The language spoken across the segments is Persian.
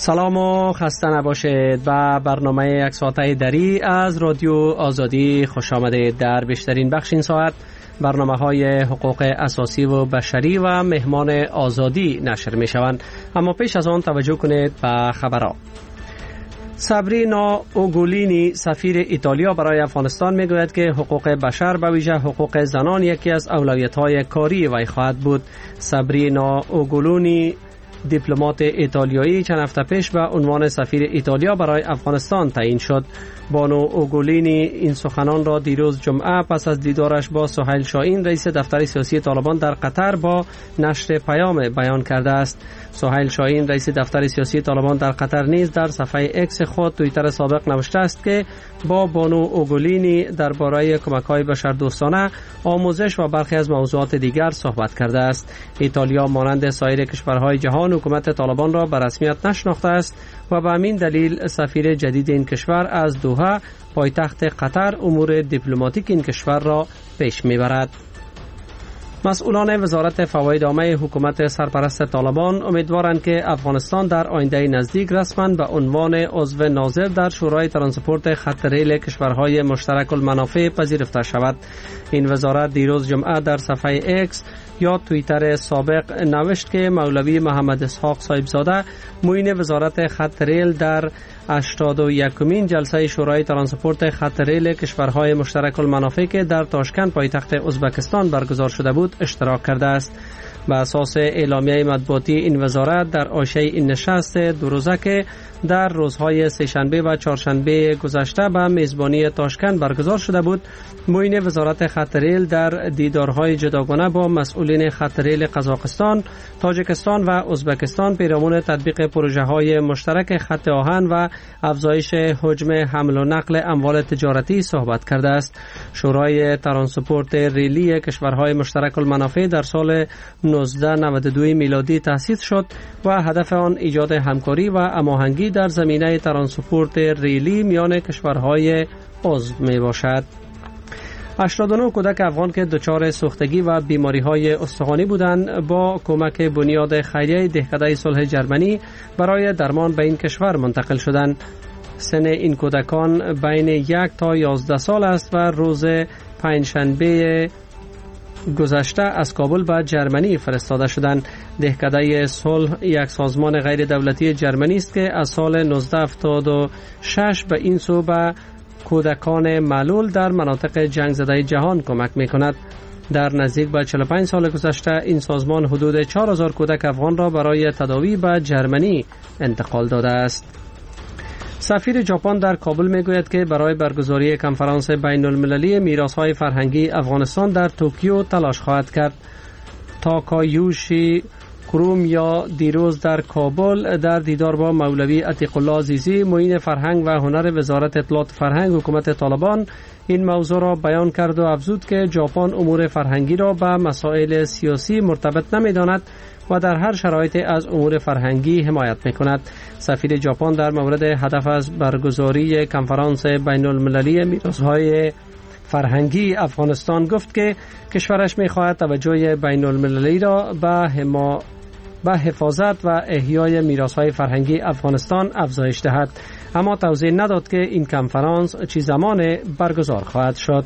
سلام و خسته نباشید. و برنامه یک ساعته دری از رادیو آزادی خوش آمدید. در بیشترین بخش این ساعت برنامه های حقوق اساسی و بشری و مهمان آزادی نشر می شوند. اما پیش از آن توجه کنید به خبرها. سابرینا اوگولینی سفیر ایتالیا برای افغانستان می گوید که حقوق بشر به ویژه حقوق زنان یکی از اولویت های کاری وی خواهد بود. سابرینا اوگولینی دیپلمات ایتالیایی چند هفته پیش به عنوان سفیر ایتالیا برای افغانستان تعیین شد. بانو اوگولینی این سخنان را دیروز جمعه پس از دیدارش با سهیل شاهین رئیس دفتر سیاسی طالبان در قطر با نشر پیام بیان کرده است. سهیل شاهین رئیس دفتر سیاسی طالبان در قطر نیز در صفحه اکس خود توییتر سابق نوشته است که با بانو اوگولینی درباره کمک‌های بشردوستانه، آموزش و برخی از موضوعات دیگر صحبت کرده است. ایتالیا مانند سایر کشورهای جهان حکومت طالبان را به رسمیت نشناخته است و به همین دلیل سفیر جدید این کشور از دوحه پایتخت قطر امور دیپلماتیک این کشور را پیش میبرد. مسئولان وزارت فواید عامه حکومت سرپرست طالبان امیدوارند که افغانستان در آینده نزدیک رسما به عنوان عضو ناظر در شورای ترانسپورت خط ریل کشورهای مشترک المنافع پذیرفته شود. این وزارت دیروز جمعه در صفحه اکس یا توییتر سابق نوشت که مولوی محمد اسحاق صاحبزاده معین وزارت خط ریل در 81مین جلسه شورای ترانسپورت خط ریل کشورهای مشترک المنافع که در تاشکند پایتخت ازبکستان برگزار شده بود اشتراک کرده است. بر اساس اعلامیه مطبوعاتی این وزارت در حاشیه این نشست دو روزه که در روزهای سه‌شنبه و چهارشنبه گذشته به میزبانی تاشکند برگزار شده بود، معین وزارت خط ریل در دیدارهای جداگانه با مسئولین خط ریل قزاقستان، تاجیکستان و ازبکستان پیرامون تطبیق پروژه‌های مشترک خط آهن و افزایش حجم حمل و نقل اموال تجارتی صحبت کرده است. شورای ترانسپورت ریلی کشورهای مشترک المنافع در سال 1992 میلادی تأسیس شد و هدف آن ایجاد همکاری و هماهنگی در زمینه ترانسپورت ریلی میان کشورهای عضو می باشد. 89 کودک افغان که دچار سوختگی و بیماری‌های استخوانی بودند با کمک بنیاد خیریه دهکده صلح جرمنی برای درمان به این کشور منتقل شدند. سن این کودکان بین 1 تا 11 سال است و روز پنجشنبه گذشته از کابل به جرمنی فرستاده شدند. دهکده صلح یک سازمان غیر دولتی جرمنی است که از سال 1976 به این سو به کودکان معلول در مناطق جنگ زده جهان کمک می کند. در نزدیک به 45 سال گذشته این سازمان حدود 4000 کودک افغان را برای تداوی به جرمنی انتقال داده است. سفیر ژاپن در کابل میگوید که برای برگزاری کنفرانس بین المللی میراث‌های فرهنگی افغانستان در توکیو تلاش خواهد کرد. تاکایوشی کرومیا دیروز در کابل در دیدار با مولوی عتیق الله عزیزی معین فرهنگ و هنر وزارت اطلاعات فرهنگ حکومت طالبان این موضوع را بیان کرد و افزود که ژاپن امور فرهنگی را به مسائل سیاسی مرتبط نمی‌داند و در هر شرایطی از امور فرهنگی حمایت می‌کند. سفیر ژاپن در مورد هدف از برگزاری کنفرانس بین المللی میراث‌های فرهنگی افغانستان گفت که کشورش می‌خواهد توجه بین المللی را به حفاظت و احیای میراث‌های فرهنگی افغانستان افزایش دهد، اما توضیح نداد که این کنفرانس چه زمان برگزار خواهد شد.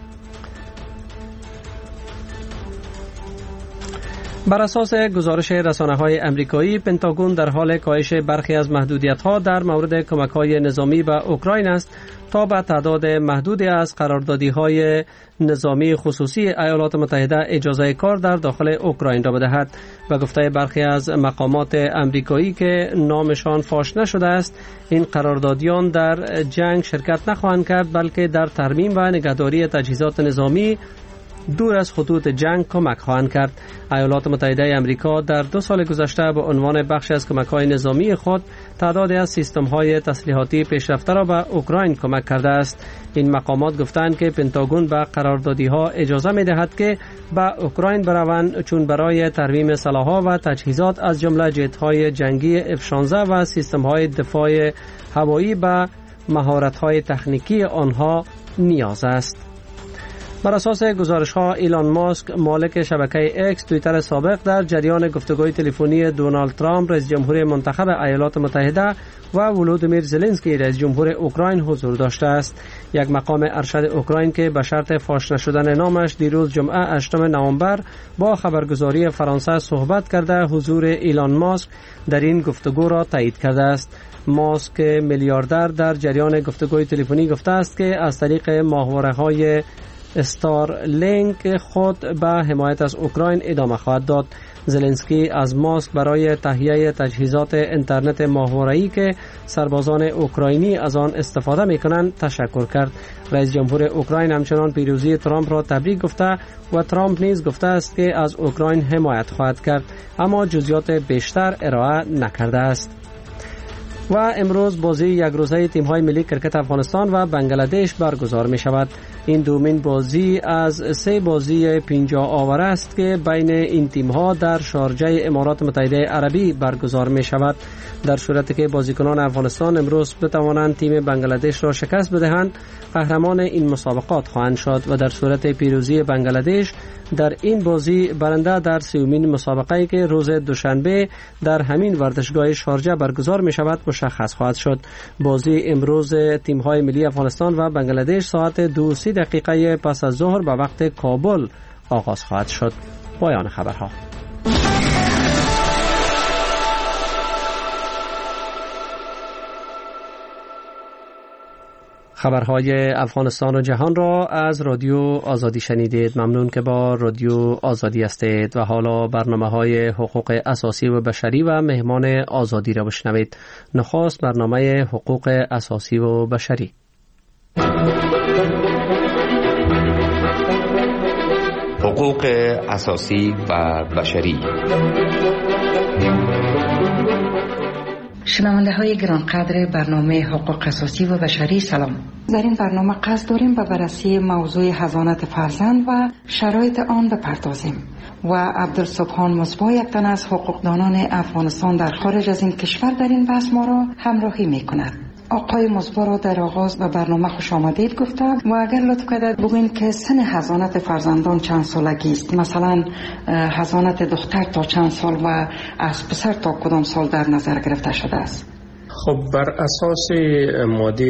بر اساس گزارش رسانه‌های آمریکایی، پنتاگون در حال کاهش برخی از محدودیت‌ها در مورد کمک‌های نظامی به اوکراین است تا به تعداد محدودی از قراردادی‌های نظامی خصوصی ایالات متحده اجازه کار در داخل اوکراین را بدهد. و گفته برخی از مقامات آمریکایی که نامشان فاش نشده است، این قراردادیان در جنگ شرکت نخواهند کرد بلکه در ترمیم و نگهداری تجهیزات نظامی دور از خطوط جنگ کمک خواهند کرد. ایالات متحده آمریکا در 2 سال گذشته به عنوان بخش از کمک‌های نظامی خود تعدادی از سیستم‌های تسلیحاتی پیشرفته را به اوکراین کمک کرده است. این مقامات گفتند که پنتاگون به قراردادی‌ها اجازه می‌دهد که به اوکراین بروند چون برای ترمیم سلاح‌ها و تجهیزات از جمله جت‌های جنگی F-16 و سیستم‌های دفاع هوایی به مهارت‌های تکنیکی آنها نیاز است. بر اساس گزارش‌ها ایلان ماسک مالک شبکه اکس توییتر سابق در جریان گفتگوی تلفنی دونالد ترامپ رئیس جمهور منتخب ایالات متحده و ولودیمیر زلنسکی رئیس جمهور اوکراین حضور داشته است. یک مقام ارشد اوکراین که به شرط فاش نشدن نامش دیروز جمعه 8 نوامبر با خبرگزاری فرانسه صحبت کرده حضور ایلان ماسک در این گفتگو را تایید کرده است. ماسک میلیاردر در جریان گفتگوی تلفنی گفته است که از طریق ماهواره‌های استارلینک خود به حمایت از اوکراین ادامه خواهد داد. زلنسکی از ماسک برای تهیه تجهیزات اینترنت ماهواره‌ای که سربازان اوکراینی از آن استفاده می‌کنند تشکر کرد. رئیس جمهور اوکراین همچنان پیروزی ترامپ را تبریک گفته و ترامپ نیز گفته است که از اوکراین حمایت خواهد کرد، اما جزئیات بیشتر ارائه نکرده است. و امروز بازی یک روزه تیم‌های ملی کرکت افغانستان و بنگلادش برگزار می شود. این دومین بازی از 3 بازی 50 آور است که بین این تیم‌ها در شارجه امارات متحده عربی برگزار می شود. در صورتی که بازیکنان افغانستان امروز بتوانند تیم بنگلادش را شکست بدهند، قهرمان این مسابقات خواهند شد و در صورت پیروزی بنگلادش در این بازی برنده در 30مین مسابقه‌ای که روز دوشنبه در همین ورزشگاه شارجه برگزار می شود مشخص خواهد شد. بازی امروز تیم‌های ملی افغانستان و بنگلادش ساعت 2:30 پس از ظهر به وقت کابل آغاز خواهد شد. پایان خبرها. خبرهای افغانستان و جهان را از رادیو آزادی شنیدید. ممنون که با رادیو آزادی هستید و حالا برنامه‌های حقوق اساسی و بشری و مهمان آزادی را بشنوید. نخست برنامه حقوق اساسی و بشری. حقوق اساسی و بشری. شنونده های گرانقدر برنامه حقوق اساسی و بشری سلام. در این برنامه قصد داریم به بررسی موضوع حضانت فرزند و شرایط آن بپردازیم و عبدالسبحان مصباح یک تن از حقوقدانان افغانستان در خارج از این کشور در این بحث ما را همراهی می کند. آقای مصباح را در آغاز به برنامه خوش آمدید گفته و اگر لطف کنید بگوین که سن حضانت فرزندان چند سالگی است، مثلا حضانت دختر تا چند سال و از پسر تا کدام سال در نظر گرفته شده است؟ خب بر اساس ماده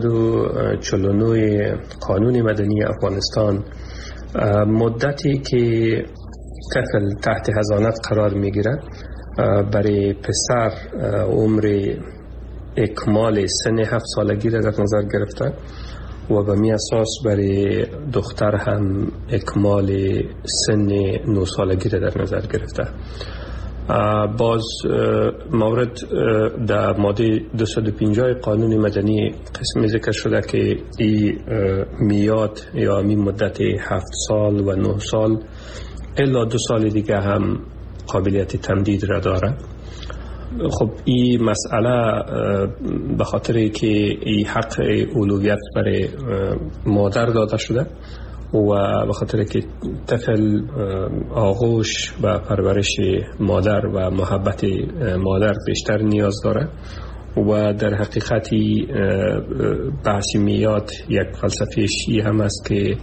249 قانون مدنی افغانستان مدتی که طفل تحت حضانت قرار میگیرد برای پسر عمر اکمال سن 7 سالگی را در نظر گرفته و به می اساس برای دختر هم اکمال سن 9 سالگی را در نظر گرفته. باز مورد در ماده 250 قانون مدنی قسمی ذکر شده که این میاد یا می مدت 7 سال و 9 سال الا 2 سال دیگه هم قابلیت تمدید را داره. خب این مسئله به خاطر که این حق اولویت برای مادر داده شده و به خاطر که طفل آغوش و پرورش مادر و محبت مادر بیشتر نیاز داره و در حقیقتی بحث میاد یک فلسفه شیعی هم است که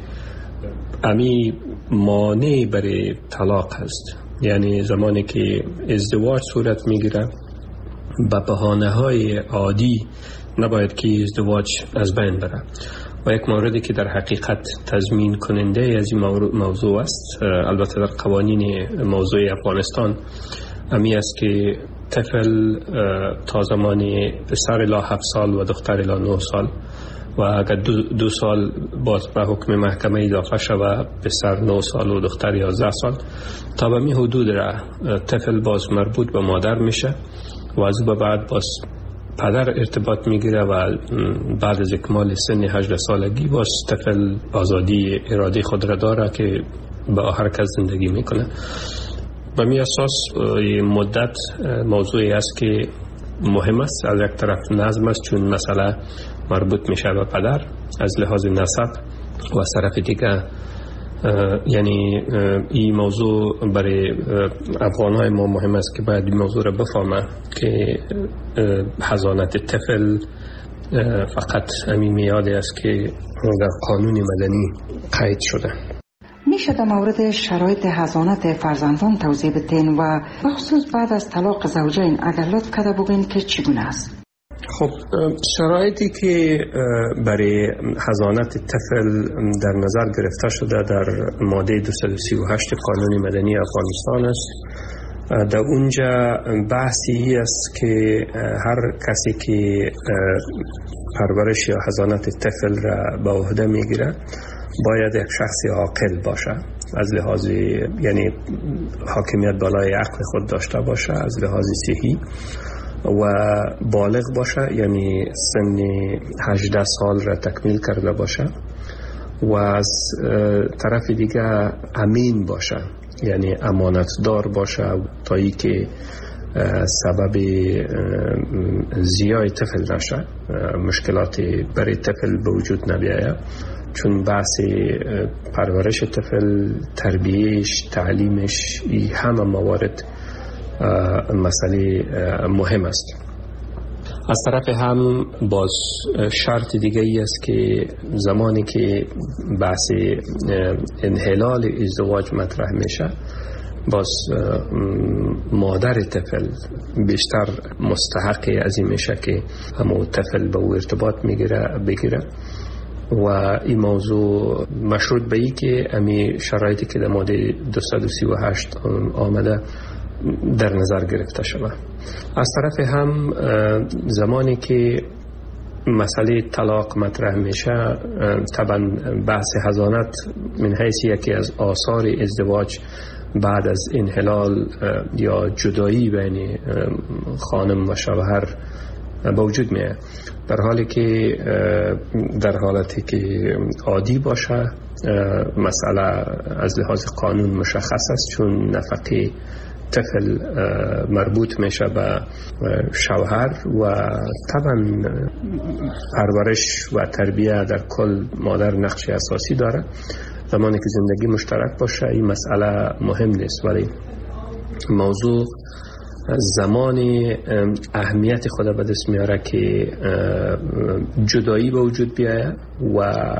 امی مانع برای طلاق هست. یعنی زمانی که ازدواج صورت میگیره به بهانه‌های عادی نباید که ازدواج از بین بره و یک موردی که در حقیقت تضمین کننده از این موضوع است، البته در قوانین موضوع افغانستان امی است که طفل تا زمانی پسر الی 7 سال و دختر الی 9 سال و اگر 2 سال باز به حکم محکمه اضافه شود پسر 9 سال و دختر 11 سال تا به می حدود را طفل باز مربوط به مادر میشه و از به بعد باز پدر ارتباط میگیره و بعد از اکمال سن 18 سالگی باز طفل آزادی اراده خود را داره که با هر کس زندگی میکنه. به می اساس مدت موضوعی است که مهم است. از یک طرف نظم است چون مسئله مربوط میشه به پدر از لحاظ نسب و از طرف دیگه یعنی این موضوع برای افغان‌های ما مهم است که باید این موضوع را بفهمه که حضانت طفل فقط همین میادی است که در قانون مدنی قید شده. میشه در مورد شرایط حضانت فرزندان توضیح بدین و بخصوص بعد از طلاق زوجین اگر لطف کرده بگین که چگونه است؟ خب شرایطی که برای حضانت طفل در نظر گرفته شده در ماده 238 قانون مدنی افغانستان است. در اونجا بحثی است که هر کسی که پرورش یا حضانت طفل را به عهده میگیره باید یک شخص عاقل باشه، از لحاظ یعنی حاکمیت بالای عقل خود داشته باشه، از لحاظ صحی و بالغ باشه، یعنی سن 18 سال را تکمیل کرده باشه و از طرف دیگه امین باشه، یعنی امانتدار باشه تا ای که سبب زیای طفل نشه، مشکلات برای طفل به وجود نبیاید، چون بحث پرورش طفل، تربیهش، تعلیمش، همه موارد مسئله مهم است. از طرف هم باز شرط دیگه ای است که زمانی که بحث انحلال ازدواج مطرح میشه باز مادر طفل بیشتر مستحق از این میشه که همون طفل به او ارتباط بگیره و این موضوع مشروط به این که امی شرایطی که در ماده 238 آمده در نظر گرفته شود. از طرف هم زمانی که مسئله طلاق مطرح میشه، طبعا بحث حضانت من حیث یکی از آثار ازدواج بعد از انحلال یا جدایی بین خانم و شوهر به وجود میاد، در حالتی که عادی باشه مسئله از لحاظ قانون مشخص است، چون نفقه طفل مربوط میشه به شوهر و طبعا پرورش و تربیه در کل مادر نقش اساسی داره. زمانی که زندگی مشترک باشه این مسئله مهم نیست، ولی موضوع زمانی اهمیت خود به دست میاره که جدایی به وجود بیاید و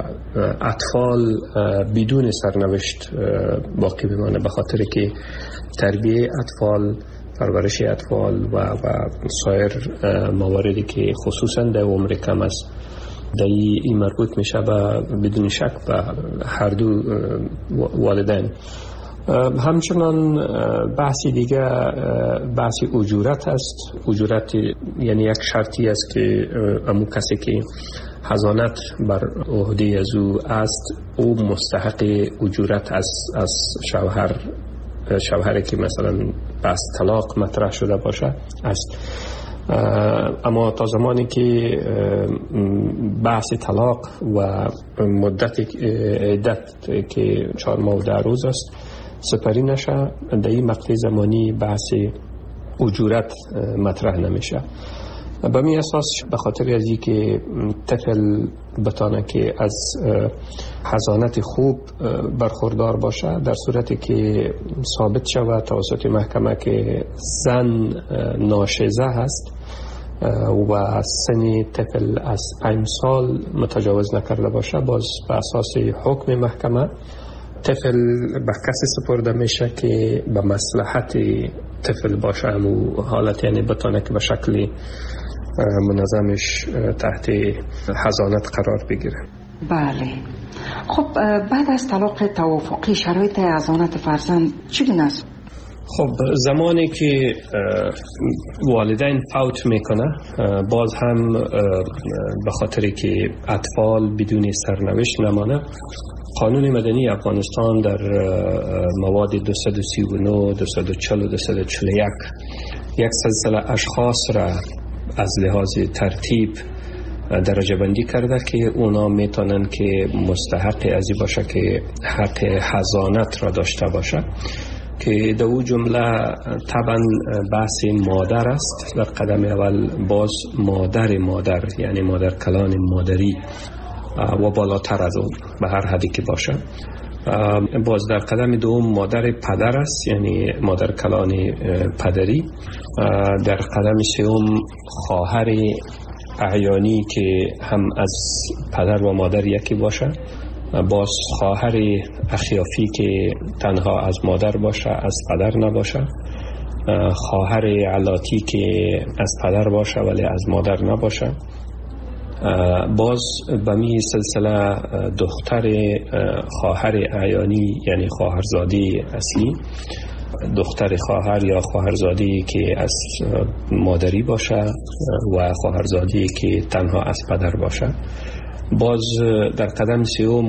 اطفال بدون سرنوشت باقی بمانه، به خاطر که تربیه اطفال، پرورش اطفال و سایر مواردی که خصوصا در عمر کم است در این مربوط میشه و بدون شک به هر دو والدین. همچنان بحثی دیگه بحث اجورت است. اجورت یعنی یک شرطی است که امو کسی که حضانت بر عهده از او است او مستحق اجورت از شوهری که مثلا بحث طلاق مطرح شده باشه است. اما تا زمانی که بحث طلاق و مدت عدت که 4 ماه و 10 روز است سپری نشه، در این مقطع زمانی بحث اجورت مطرح نمیشه. به می اساس به خاطر از اینکه طفل بتانه که از حضانت خوب برخوردار باشه، در صورتی که ثابت شود توسط محکمه که زن ناشزه هست و سن طفل از 5 سال متجاوز نکرده باشه، باز به اساس حکم محکمه طفل به کسی سپرده میشه که به مصلحت طفل باشه، همون حالت یعنی بتانه که به شکل منظمش تحت حضانت قرار بگیره. بله. خب بعد از طلاق توافقی شرایط حضانت فرزند چگونه است؟ خب زمانی که والدین فوت میکنه باز هم به خاطری که اطفال بدون سرنوشت نمانه، قانون مدنی افغانستان در مواد 239 240 و 241 یک سلسله اشخاص را از لحاظ ترتیب درجه بندی کرده که اونا میتونن که مستحق ازی باشه که حق حضانت را داشته باشه، که در او جمله طبعا بحث مادر است. در قدم اول باز مادر یعنی مادر کلان مادری و بالاتر از اون به هر حدی که باشه. باز در قدم دوم مادر پدر است، یعنی مادر کلان پدری. در قدم سوم خواهر اعیانی که هم از پدر و مادر یکی باشه، باز خواهر اخیافی که تنها از مادر باشه از پدر نباشه، خواهر علاتی که از پدر باشه ولی از مادر نباشه، باز به می سلسله دختر خواهر اعیانی یعنی خواهرزاده اصلی، دختر خواهر یا خواهرزاده که از مادری باشه و خواهرزاده که تنها از پدر باشه. باز در قدم سوم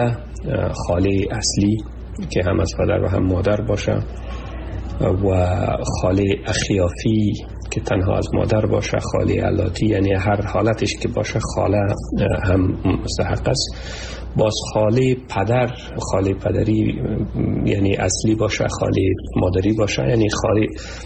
خاله اصلی که هم از پدر و هم مادر باشه و خاله اخیافی که تنها از مادر باشه، خاله علاتی یعنی هر حالتش که باشه خاله هم مستحق است. باز خاله پدری یعنی اصلی باشه، خاله مادری باشه یعنی خاله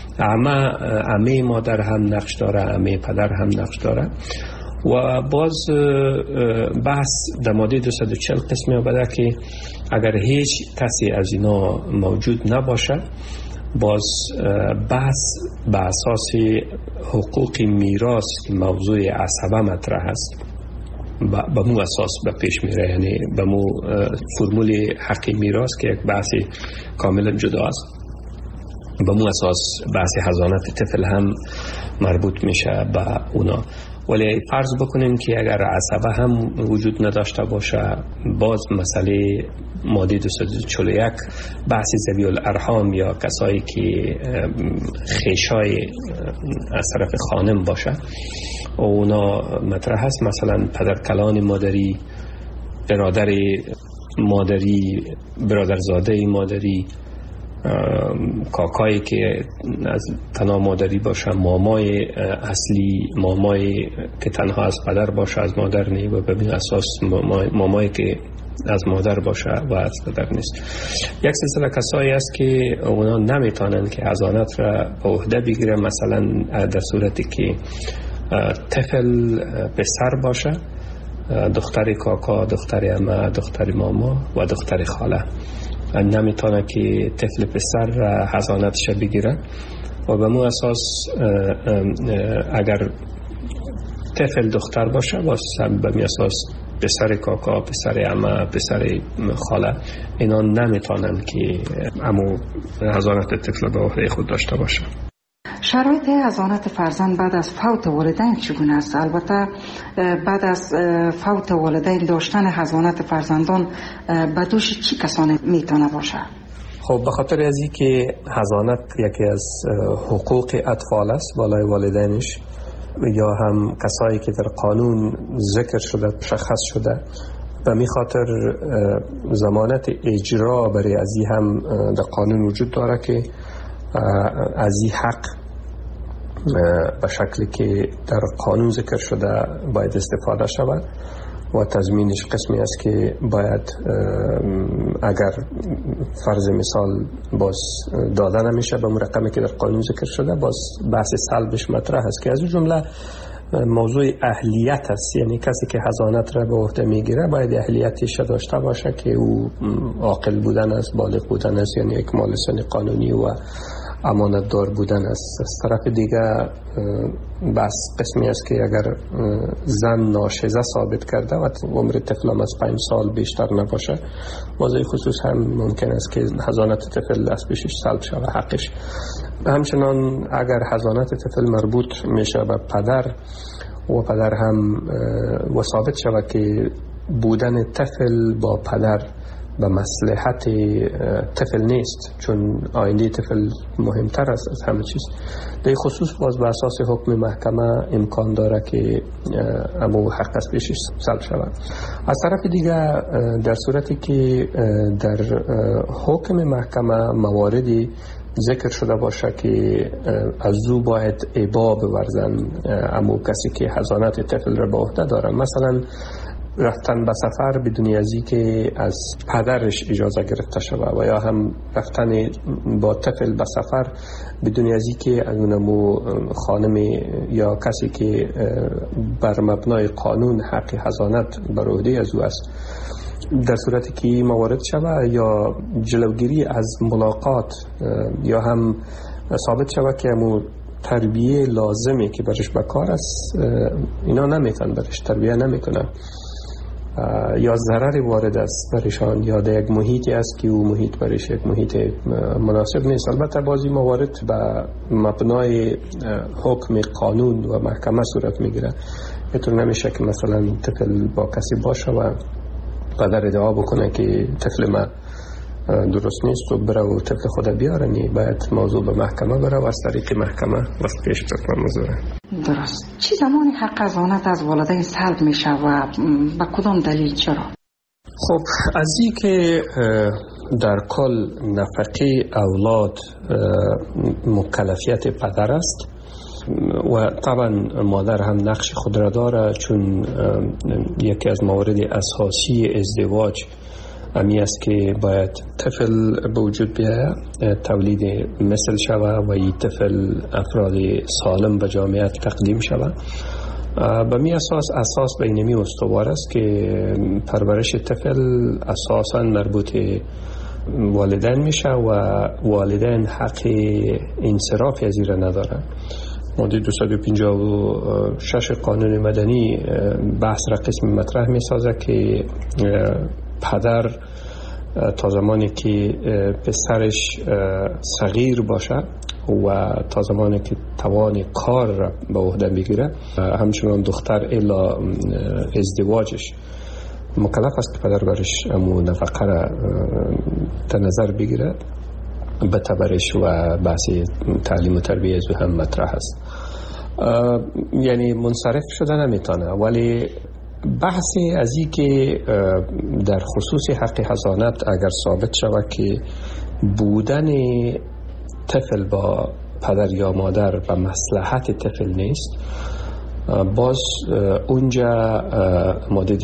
عمه مادر هم نقش داره، عمه پدر هم نقش داره. و باز بحث در ماده 240 قسمی آمده که اگر هیچ کسی از اینا موجود نباشه، باز بحث به اساس حقوق میراث موضوع عصبه مطرح است، به مو اساس به پیش میره، یعنی به مو فرمول حق میراث که یک بحث کاملا جدا است، به مو اساس بحث حضانت طفل هم مربوط میشه به اونا. ولی فرض بکنیم که اگر عصبه هم وجود نداشته باشه، باز مسئله ماده 241 بحث ذوی الارحام یا کسایی که خیشای از طرف خانم باشه اونا مطرح هست، مثلا پدرکلان مادری، برادر مادری، برادرزاده مادری، کاکایی که از تنها مادری باشه، مامای اصلی، مامای که تنها از پدر باشه از مادر نی و به این اساس مامایی که از مادر باشه و از پدر نیست. یک سلسله کسایی است که اونا نمیتونن که حضانت را به عهده بگیره، مثلا در صورتی که طفل پسر باشه، دختر کاکا، دختر عمه، دختر ماما و دختر خاله نمیتونه که طفل پسر حضانتش بگیره و به مو اساس اگر طفل دختر باشه باز به می اساس پسر کاکا، پسر عمه، پسر خاله اینا نمیتونن که امو حضانت طفل به عهده خود داشته باشه. شرایط حضانت فرزند بعد از فوت والدین چگونه است؟ البته بعد از فوت والدین داشتن حضانت فرزندان به دوش چی کسانی میتونه باشه؟ خب به خاطر از این که حضانت یکی از حقوق اطفال است بالای والدینش، یا هم کسایی که در قانون ذکر شده مشخص شده، به می خاطر ضمانت اجرا برای از این هم در قانون وجود داره که از این حق به شکلی که در قانون ذکر شده باید استفاده شود و تضمینش قسمی است که باید اگر فرض مثال باز داده نمیشه به رقمی که در قانون ذکر شده، باز بحث سلبش مطرح است که از جمله موضوع اهلیت است، یعنی کسی که حضانت را به عهده میگیره باید اهلیتش داشته باشه که او عاقل بودن است، بالغ بودن است، یعنی اکمال سن قانونی و امانت دار بودن است. از طرف دیگه بس قسمی است که اگر زن ناشزه ثابت کرده و عمر طفل از 5 سال بیشتر نباشه، موضوع خصوص هم ممکن است که حضانت طفل از پیشش سلب شود حقش. همچنان اگر حضانت طفل مربوط میشه به پدر و پدر هم و ثابت شود که بودن طفل با پدر به مصلحت طفل نیست، چون آینده طفل مهمتر است از همه چیز، در خصوص باز به اساس حکم محکمه امکان داره که امو حق از پیشش سلب شود. از طرف دیگه در صورتی که در حکم محکمه مواردی ذکر شده باشه که از او باید ابا بورزن امو کسی که حضانت طفل را به عهده داره، مثلا رفتن به سفر بدون ازی که از پدرش اجازه گرفته شود و یا هم رفتن با طفل به سفر بدون ازی که از اونمو خانم یا کسی که بر مبنای قانون حق حضانت بر عهده از او است، در صورتی که موارد شود یا جلوگیری از ملاقات یا هم ثابت شود که تربیه لازمی که برش بکار است اینا نمیتونن برش تربیه نمیکنن، یا ضرر وارد است برشان، یا در یک محیطی است که او محیط برش یک محیط مناسب نیست. البته بعضی موارد به مبنای حکم قانون و محکمه صورت میگیره. اینطور نمیشه که مثلا طفل با کسی باشه و پدر ادعا بکنه که طفل ما درست نیست و بره و طفل خود بیاره. نی باید موضوع به محکمه بره و از طریق محکمه وقت پیش بره موضوع. درست. چی زمانی حق حضانت از والدین سلب میشه و با کدام دلیل چرا؟ خب از این که در کل نفقه اولاد مکلفیت پدر است و طبعا مادر هم نقش خود را داره، چون یکی از موارد اساسی ازدواج امی است که باید طفل به وجود بیاید، تولید مثل شود و این طفل افراد سالم به جامعه تقدیم شود. به می اساس بینمی استوار است که پرورش طفل اساساً مربوط والدین میشه و والدین حق انصراف از این ندارن. ماده 256 قانون مدنی بحث را قسم مطرح می سازه که پدر تا زمانی که پسرش صغیر باشه و تا زمانی که توان کار را به عهده بگیره، همچنان دختر الا ازدواجش مکلف است که پدر برش امو نفقه را در نظر بگیره. به تبرش و بحث تعلیم و تربیه از هم مطرح است. یعنی منصرف شده نمیتونه، ولی بحثی از این که در خصوص حق حضانت اگر ثابت شود که بودن طفل با پدر یا مادر به مصلحت طفل نیست، باز اونجا ماده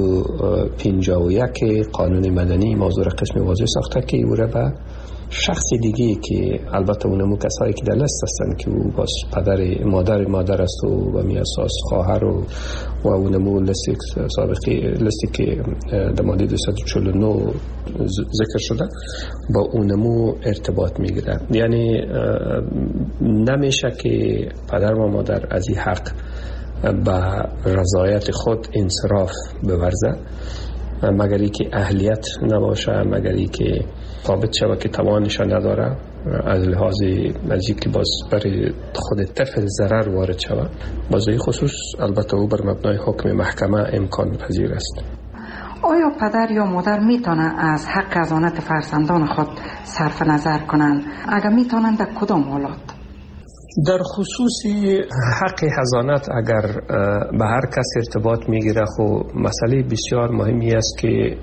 251 قانون مدنی موضوع قسم واضح ساخته که او را به شخص دیگه که البته اونمو کسایی که در لست هستن که او باز پدر مادر است و می اساس خواهر و اونمو لستی که در ماده 249 ذکر شده با اونمو ارتباط میگیره. یعنی نمیشه که پدر و مادر از این حق به رضایت خود انصراف بورزه مگر که اهلیت نباشه، مگر که ثابت شود که توانش نداره، از لحاظ از که باز برای خود طفل ضرر وارد شود. باز این خصوص البته او بر مبنای حکم محکمه امکان پذیر است. آیا پدر یا مادر میتونن از حق حضانت فرزندان خود صرف نظر کنند؟ اگر میتونن در کدام حالات؟ در خصوص حق حضانت اگر به هر کس ارتباط میگیره، خب مسئله بسیار مهمی است که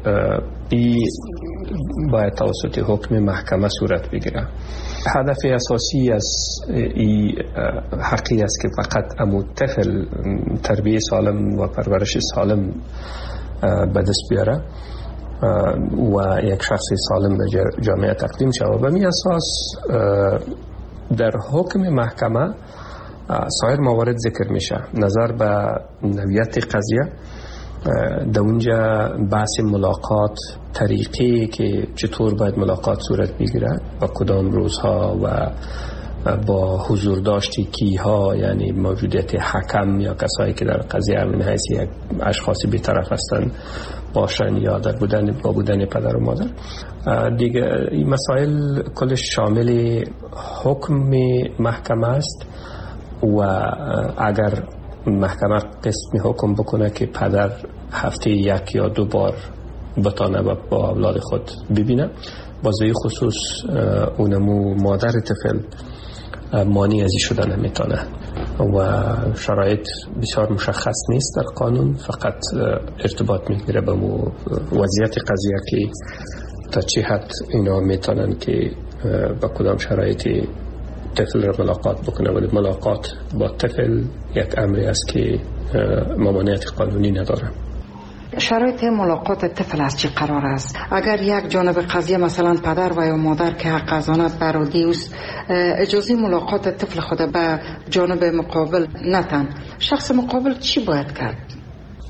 باید توسط حکم محکمه صورت بگیره. هدف اساسی از این حقی است که فقط امو طفل تربیه سالم و پرورش سالم به دست بیاره و یک شخص سالم به جامعه تقدیم شود. به می اساس در حکم محکمه سایر موارد ذکر میشه. نظر به نوعیت قضیه، در اونجا بحث ملاقات، طریقی که چطور باید ملاقات صورت بگیره و کدام روزها و با حضور داشتی کیها، یعنی موجودیت حکم یا کسایی که در قضیه من حیث یک اشخاصی بی‌طرف هستند باشن یا در بودن پدر و مادر. دیگه این مسائل کلش شامل حکم محکمه است و اگر محکمه قسم حکم بکنه که پدر هفته 1 یا 2 بار بتانه با اولاد خود ببینه، بازوی خصوص اونمو مادر طفل مانی ازی شده نمیتونه و شرایط بسیار مشخص نیست در قانون، فقط ارتباط میگیره به وضعیت قضیه که تا چه حد اینا میتونن که با کدام شرایطی طفل را ملاقات بکنه. ولی ملاقات با طفل یک امری است که ممانعت قانونی نداره. شرایط ملاقات طفل از چه قرار است؟ اگر یک جانب قضیه مثلا پدر و یا مادر که حق حضانت برادی است اجازه ملاقات طفل خود به جانب مقابل نتن، شخص مقابل چی باید کرد؟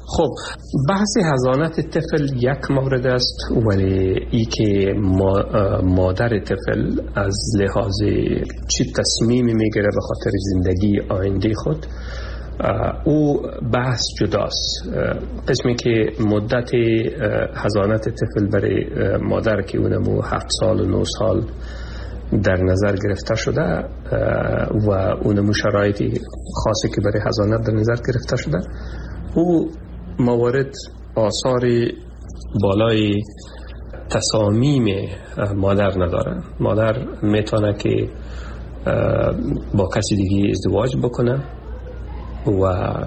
خب بحث حضانت طفل یک مورد است، ولی ای که مادر طفل از لحاظ چی تصمیمی میگیره به خاطر زندگی آینده خود، او بحث جداست. قسمی که مدت حضانت طفل برای مادر که اونمو 7 سال و 9 سال در نظر گرفته شده و اونمو شرایطی خاصی که برای حضانت در نظر گرفته شده، او موارد آثار بالای تصامیم مادر نداره. مادر میتونه که با کسی دیگه ازدواج بکنه و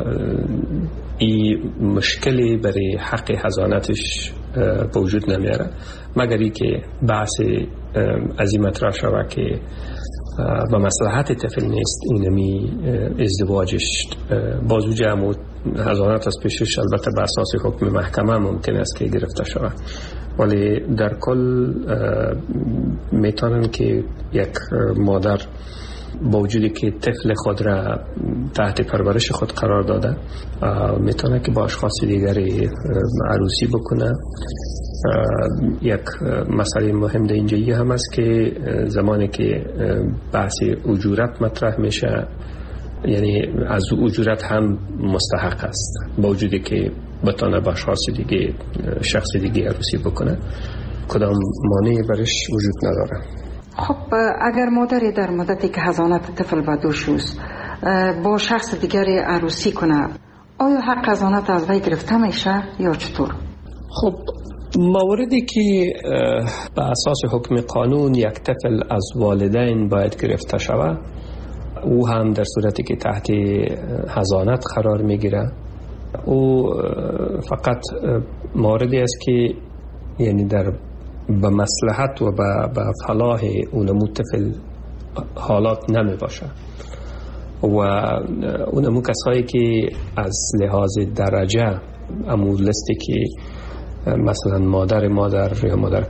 این مشکلی برای حق حضانتش به وجود نمیاره، مگر ای که بحث از این مطرح شود که به مصلحت طفل نیست اینمی ازدواجش بازو جمع و حضانت از پیشش البته بر اساس حکم محکمه ممکن است که گرفته شود، ولی در کل میتونن که یک مادر با وجودی که طفل خود را تحت پرورش خود قرار داده میتونه که با اشخاص دیگری عروسی بکنه. یک مسئله مهم در اینجایی هم است که زمانی که بحث اجورت مطرح میشه، یعنی از اجورت هم مستحق است با وجودی که بتونه با اشخاص دیگه شخص دیگه عروسی بکنه، کدام مانعی برش وجود نداره. خب اگر مادری در مدتی که حضانت طفل به دوش است با شخص دیگری عروسی کنه، آیا حق حضانت از وی گرفته میشه یا چطور؟ خب موردی که به اساس حکم قانون یک طفل از والدین باید گرفته شود، او هم در صورتی که تحت حضانت قرار میگیره، او فقط موردی است که یعنی در به مصلحت و به فلاح اونمو طفل حالات نمی باشه و اونمو کسایی که از لحاظ درجه امو لستی که مثلا مادر یا مادر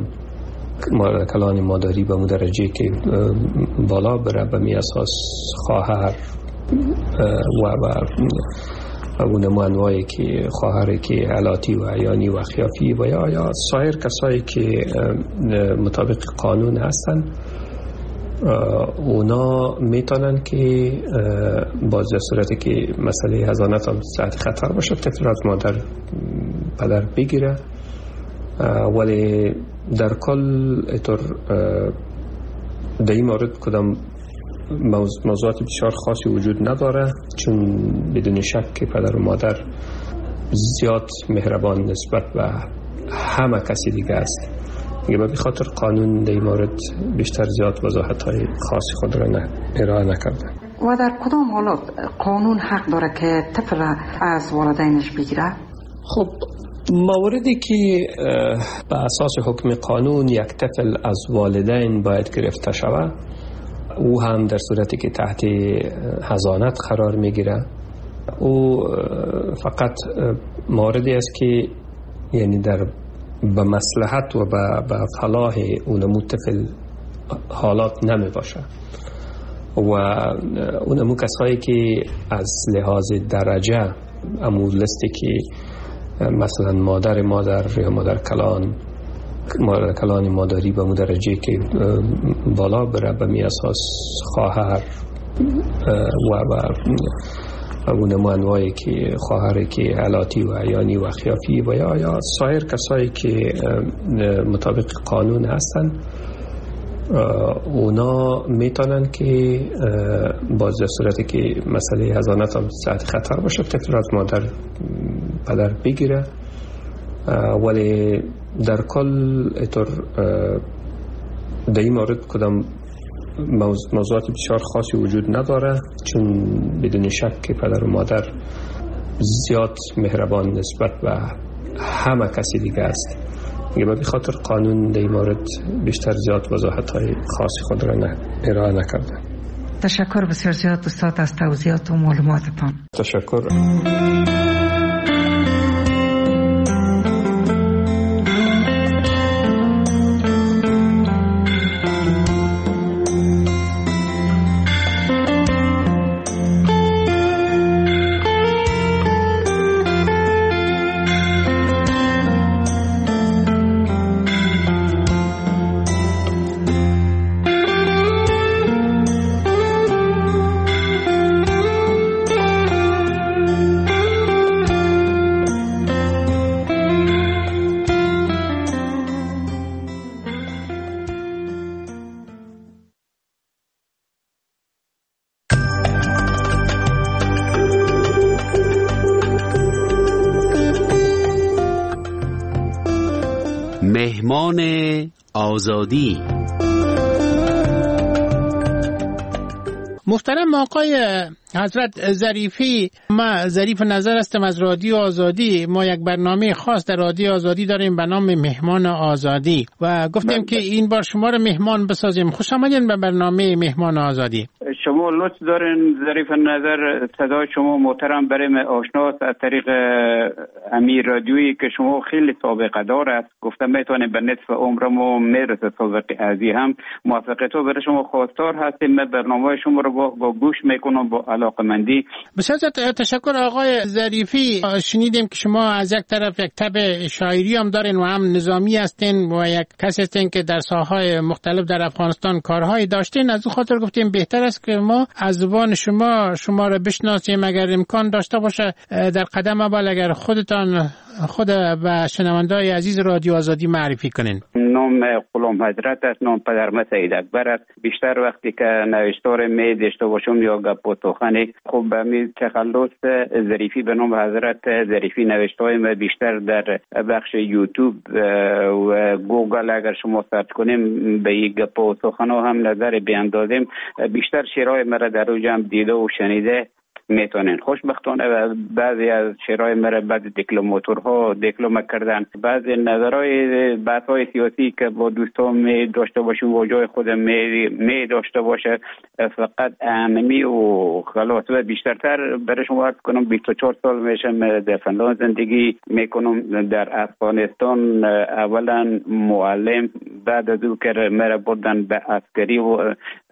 کلان مادری به درجه که بالا بره، به می اساس خواهر و اونمو انواعی که خواهری که علاتی و عیانی و خیافی و یا سایر کسایی که مطابق قانون هستن، اونا میتونن که باز در صورتی که مسئله حضانت هم تحت خطر باشه طفل از مادر پدر بگیره، ولی در کل اطور در این مورد کدام موضوعات بسیار خاصی وجود نداره، چون بدون شک که پدر و مادر زیاد مهربان نسبت به همه کسی دیگه است. دیگه به خاطر قانون در این مورد بیشتر زیاد وضاحت‌های خاصی خود را ارائه نکرده. و در کدام حالات قانون حق داره که طفل از والدینش بگیره؟ خب موردی که به اساس حکم قانون یک طفل از والدین باید گرفته شود، او هم در صورتی که تحت حضانت قرار میگیره، او فقط موردی است که یعنی در به مصلحت و به فلاح اونمو طفل حالات نمی باشه و اونمو کسایی که از لحاظ درجه امو لستی که مثلا مادر یا مادر کلان مادری به درجه که بالا بره، به می اساس خواهر و اونمو انواعی که خواهری که علاتی و عیانی و خیافی و یا سایر کسایی که مطابق قانون هستن، اونا میتونن که باز در صورتی که مسئله حضانت هم تحت خطر باشه طفل از مادر پدر بگیره، ولی در کل اطور در این مورد کدام موضوعات بسیار خاصی وجود نداره، چون بدون شک که پدر و مادر زیاد مهربان نسبت به همه کسی دیگه است. دیگه به خاطر قانون در این مورد بیشتر زیاد وضاحت‌های خاصی خود را ارائه نکرده. تشکر بسیار زیاد استاد از توضیحات و معلوماتتان. تشکر. مهمان آزادی. محترم آقای حضرت ظریفی، ما ظریف نظر هستم از رادیو آزادی. ما یک برنامه خاص در رادیو آزادی داریم به نام مهمان آزادی و گفتیم که این بار شما رو مهمان بسازیم. خوش آمدین به برنامه مهمان آزادی. شما لطف دارین ظریف نظر، صدای شما محترم برای من آشناست از طریق امیر رادیویی که شما خیلی سابقه دار است. گفتم میتونیم به نصف عمرمو میرسه سابقه ازی هم موفقیت رو برای شما خواستار هستیم. من برنامه شما رو با گوش میکنم با علاقمندی. بسیار تشکر آقای ظریفی. شنیدیم که شما از یک طرف یک تب شاعری هم دارین و هم نظامی هستین و یک کسی هستین که در ساحه‌های مختلف در افغانستان کارهایی داشتین. از خاطر گفتیم بهتر است که ما از زبان شما را بشناسیم. اگر امکان داشته باشه در قدم اول اگر خود و شنونده‌های عزیز رادیو آزادی معرفی کنین. نام غلام حضرت است، نام پدرم سید اکبر است. بیشتر وقتی که نوشتار می داشته باشم یا گپ و سخن خوب به می تخلص ظریفی به نام حضرت ظریفی نوشته‌های ما بیشتر در بخش یوتیوب و گوگل اگر شما سرچ کنیم به یک گپ و سخن هم نظر بیاندازیم. بیشتر شعرهای مرا در اوج هم دیده و شنیده میتونین. خوشبختانه بعضی از شعرهای مرا بعد دیپلماتورها دیپلم کردن. بعضی نظرهای بحث‌های سیاسی که با دوستان می داشته باشیم و جای خودم می داشته باشه فقط انمی و خلاص. و بیشترتر برای شما عرض کنم 24 سال میشم در فنلاند زندگی میکنم. در افغانستان اولا معلم، بعد از او که مرا بردن به عسکری و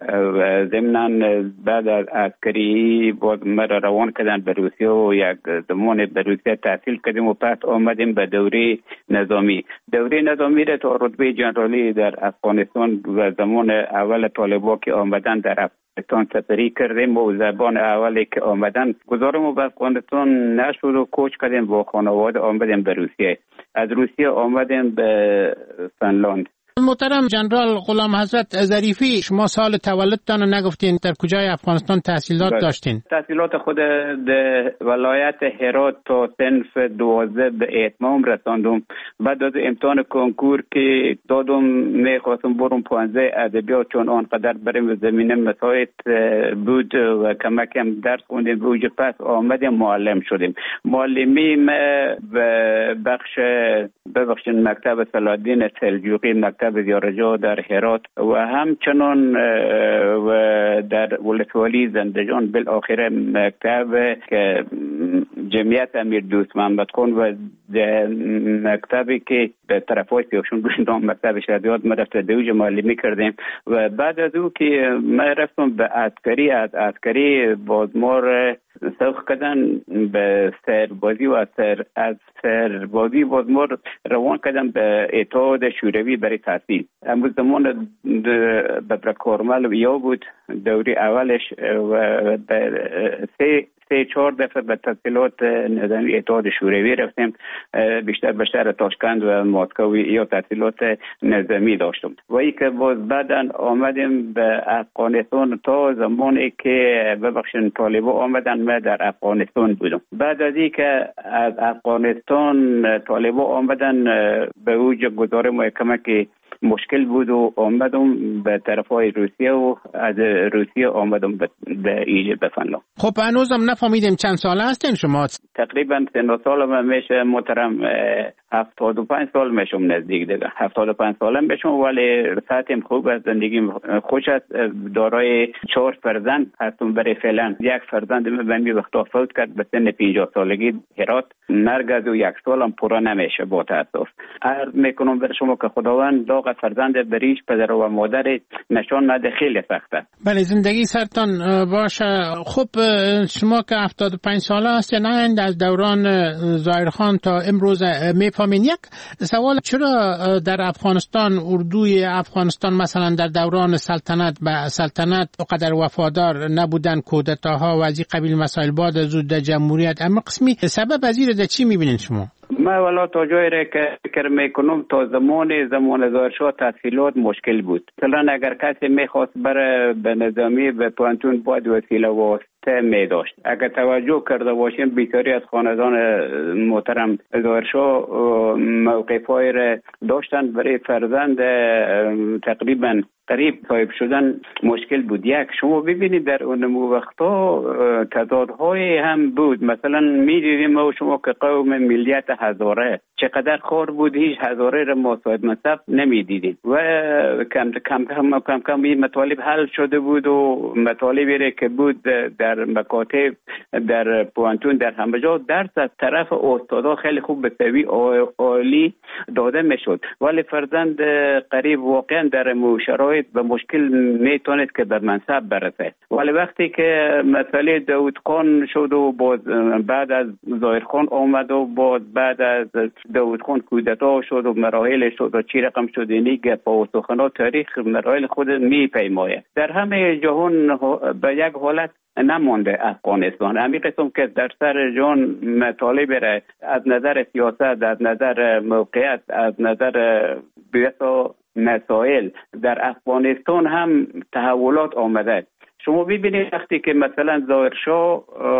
ضمناً بعد از عسکری مرا روان کردن به روسیه و یک زمان به روسیه تحصیل کردیم و پس آمدیم به دوره نظامی. دوره نظامی را تا رتبه جنرالی در افغانستان و زمان اول طالبان که آمدن در افغانستان سپری کردیم و زبان اولی که آمدن گذارم به افغانستان نشد و کوچ کردیم با خانواده آمدیم به روسیه. از روسیه آمدیم به فنلاند. محترم جنرال غلام حضرت ظریفی، شما سال تولدتان رو نگفتین، در کجای افغانستان تحصیلات داشتین؟ تحصیلات خود در ولایت هرات تا صنف 12 به اتمام رساندم. بعد از امتحان کنکور که دادم میخواستم برم 15 ادبیات، چون آنقدر بریم زمینه مساعد بود و کمکم درس خوندیم و اوج پس آمدیم معلم شدیم. معلمی به بخشین مکتب صلاح‌الدین سلجوقی، مکتب زیارجا در هرات و همچنان و در ولسوالی زندجان، بالاخره مکتب که جمعیت امیر دوست محمد خان و مکتبی که به طرفای سیاوشون بود نام مکتب شهادیات ما رفت دوج معلمی کردیم. و بعد از او که ما رفتم به عسکری، از عسکری بازمار سوخ کردن به سربازی و از سربازی بازمار روان کردن به اتحاد شوروی برای تحصیل. امروز زمان به کارمل یا بود دوری اولش و به 3-4 دفعه به تحصیلات نظامی اتحاد شوروی رفتیم. بیشتر به شهر تاشکند و مسکو یا تحصیلات نظامی داشتم. و ای که باز بعدن آمدیم به افغانستان تا زمانی که ببخشین طالبان آمدن ما در افغانستان بودم. بعد از ای که از افغانستان طالبان آمدن به اوج گذار محکمه که مشکل بود و آمدم به طرفای روسیه و از روسیه آمدم به فنلاند. خب هنوزم نفهمیدیم چند ساله هستین شما؟ تقریبا 3 سالم میشه محترم، 75 سال میشم نزدیک دیگه. 75 سالم میشم ولی ساعتم خوب است، زندگیم خوش است. دارای 4 فرزند هستم برای فعلا. یک فرزند من به وقتا فوت کرد به سن 50 سالگی هرات. مرگ از 1 سالم پورا نمیشه با تاسف. عرض میکنم بر شما که خداوند داغ فرزند بریش پدر و مادر نشان نده، خیلی سخته. بله زندگی سرتان باشه. خب شما که 75 ساله هستین، نه از دوران ظاهرخان تا امروز میفهمین. یک سوال، چرا در افغانستان اردوی افغانستان مثلا در دوران سلطنت به سلطنت قدر وفادار نبودن، کودتاها و از این قبیل مسائل بعد زود جمهوریت، اما قسمی سبب از این چی میبینین شما؟ ما والا تا جایی را که فکر میکنم تا زمان ظاهرشاه تحصیلات مشکل بود. مثلا اگر کسی میخواست بره به نظامی به پانتون باید وسیله واسطه می داشت. اگر توجه کرده باشیم بسیاری از خاندان محترم ظاهرشاه موقف‌های را داشتن برای فرزند تقریبا قریب صاحب شدن مشکل بود. یک شما ببینید در اون وقتا تضادهای هم بود. مثلا می‌دیدیم ما شما که قوم ملیت هزاره چقدر خار بود، هیچ هزاره را ما صاحب منصب نمی‌دیدیم و کم کم این مطالب حل شده بود و مطالبی را که بود در مکاتب در پوانتون در همه جا درس از طرف استادا خیلی خوب به سوی عالی داده میشد، ولی فرزند قریب واقعا در شرایط به مشکل میتونید که به منصب برسه. ولی وقتی که مسئله داود خان شد و بعد از ظاهر خان آمد و بعد از داود خان کودتا شد و مراحل شد و چی رقم شد، اینی گپ و سخنات تاریخ مراحل خود میپیماید. در همه جهان به یک حالت نمانده افغانستان. همین قسم که در سر جان مطالب را از نظر سیاست، از نظر موقعیت، از نظر بیاس مسائل در افغانستان هم تحولات آمده. شما ببینید وقتی که مثلا ظاهرشاه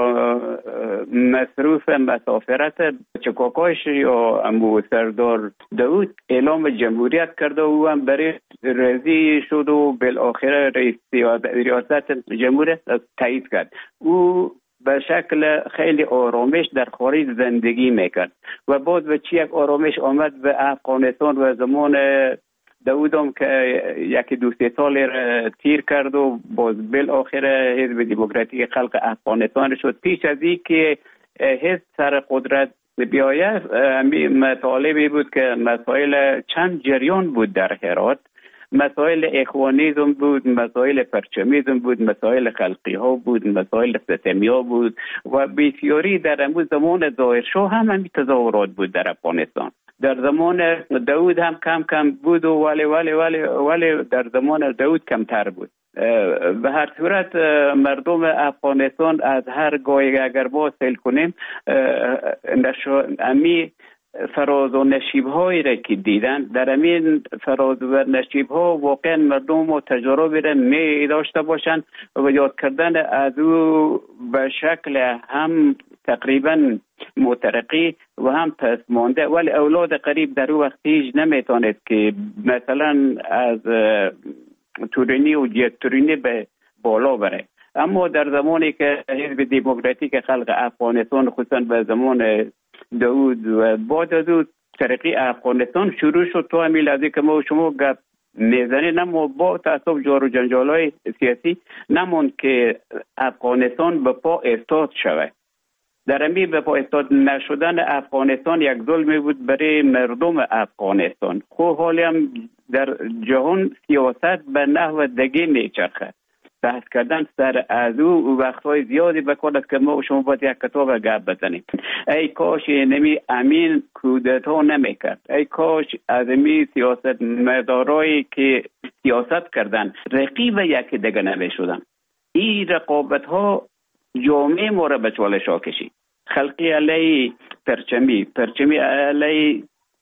مصروف مسافرت چکاکاش یا امو سردار داود اعلام جمهوریت کرده و هم برای رضی شد و بالاخره ریاست جمهوریت تایید کرد. او به شکل خیلی آرامش در خارج زندگی میکرد و بعد به چی یک آرامش آمد به افغانستان و زمان داودم که یکی 2-3 سال تیر کرد و باز بالاخره حزب دموکراتیک خلق افغانستان شد. پیش از این که حزب سر قدرت بیاید مطالبی بود که مسائل چند جریان بود در هرات، مسائل اخوانیزم بود، مسائل پرچمیزم بود، مسائل خلقی ها بود، مسائل ستمی ها بود و بسیاری در امون زمان ظاهرشاه هم همین تظاهرات بود در افغانستان. در زمان داود هم کم کم بود و ولی در زمان داود کمتر بود. به هر صورت مردم افغانستان از هر گاهی اگر با سیل کنیم امی فراز و نشیب هایی را که دیدن، در امین فراز و نشیب ها واقعا مردم و تجربه را می داشته باشند و یاد کردن از او به شکل هم تقریبا مترقی و هم پس مانده. ولی اولاد قریب در او وقت هیچ نمیتواند که مثلا از تورینی و جیت تورینی به بالا بره. اما در زمانی که حزب دموکراتیک خلق افغانستان خصوصا به زمان داود و بعد از او ترقی افغانستان شروع شد، تو همین لحظه که ما و شما گپ میزنیم اما با تعصب جار و جنجال‌های سیاسی نموند که افغانستان به پا استاد شود. در امی به پا استاد نشدن افغانستان یک ظلمی بود برای مردم افغانستان. خب حالی هم در جهان سیاست به نحو دیگه میچرخد. بحث کردن سر از او وقتهای زیادی بکنند که ما و شما باید یک کتاب گپ بزنیم. ای کاش نمی امین کودتا نمیکرد، ای کاش از امی سیاست مدارایی که سیاست کردن رقیب یکی دیگه نمیشدن. این رقابت ها جامعه ما را به چالش ها کشید. خلقی علی پرچمی علی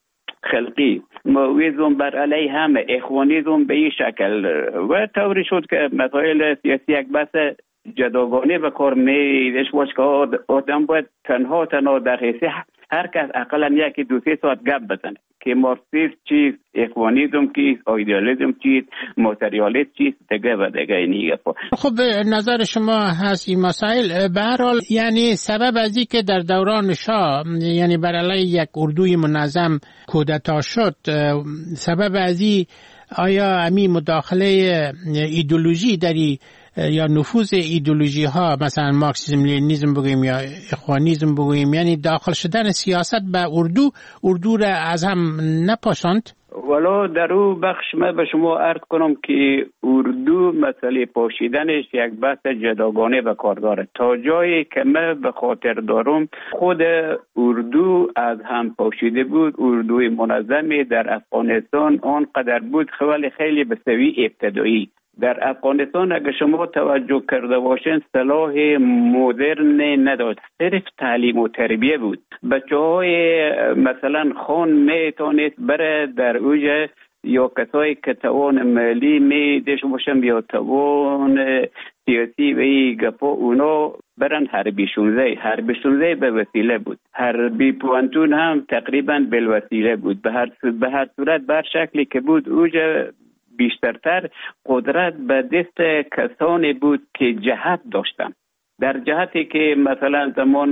خلقی، مویزم بر علی همه، اخوانیزم به این شکل و طوری شد که مسائل سیاسی یک بحث جداگانه به کار میدش باش که آدم باید تنها در حیثی هر کس اقلا 1-2-3 ساعت گپ بزنه که مارکسیسم چیست، اخوانیزم چیست، ایدئالیسم چیست، ماتریالیسم چیست، دیگه و دیگه اینی گپا. خب نظر شما هست این مسائل به هر حال یعنی سبب از این که در دوران شاه یعنی بر علیه یک اردوی منظم کودتا شد، سبب از این آیا امی مداخله ایدئولوژی داری یا نفوذ ایدئولوژی ها مثلا مارکسیسم لنینیسم بگوییم یا اخوانیسم بگوییم، یعنی داخل شدن سیاست به اردو را از هم نپاشاند؟ والا در او بخش من به شما عرض کنم که اردو مسئله پاشیدنش یک بحث جداگانه به کار داره. تا جایی که من به خاطر دارم خود اردو از هم پاشیده بود. اردوی منظمی در افغانستان آنقدر بود خیلی خیلی به سوی ابتدایی. در افغانستان اگر شما توجه کرده باشین صلاح مدرن نداشت، صرف تعلیم و تربیه بود. بچه های مثلا خان میتونید بره در اوج یا کسایی که توان مالی می داشته باشن یا توان سیاسی و این گپا، اونا برن حربی 16 به وسیله بود، حربی پوانتون هم تقریبا بالوسیله بود. به هر صورت بر شکلی که بود اوجا بیشترتر قدرت به دست کسانی بود که جهت داشتن. در جهتی که مثلا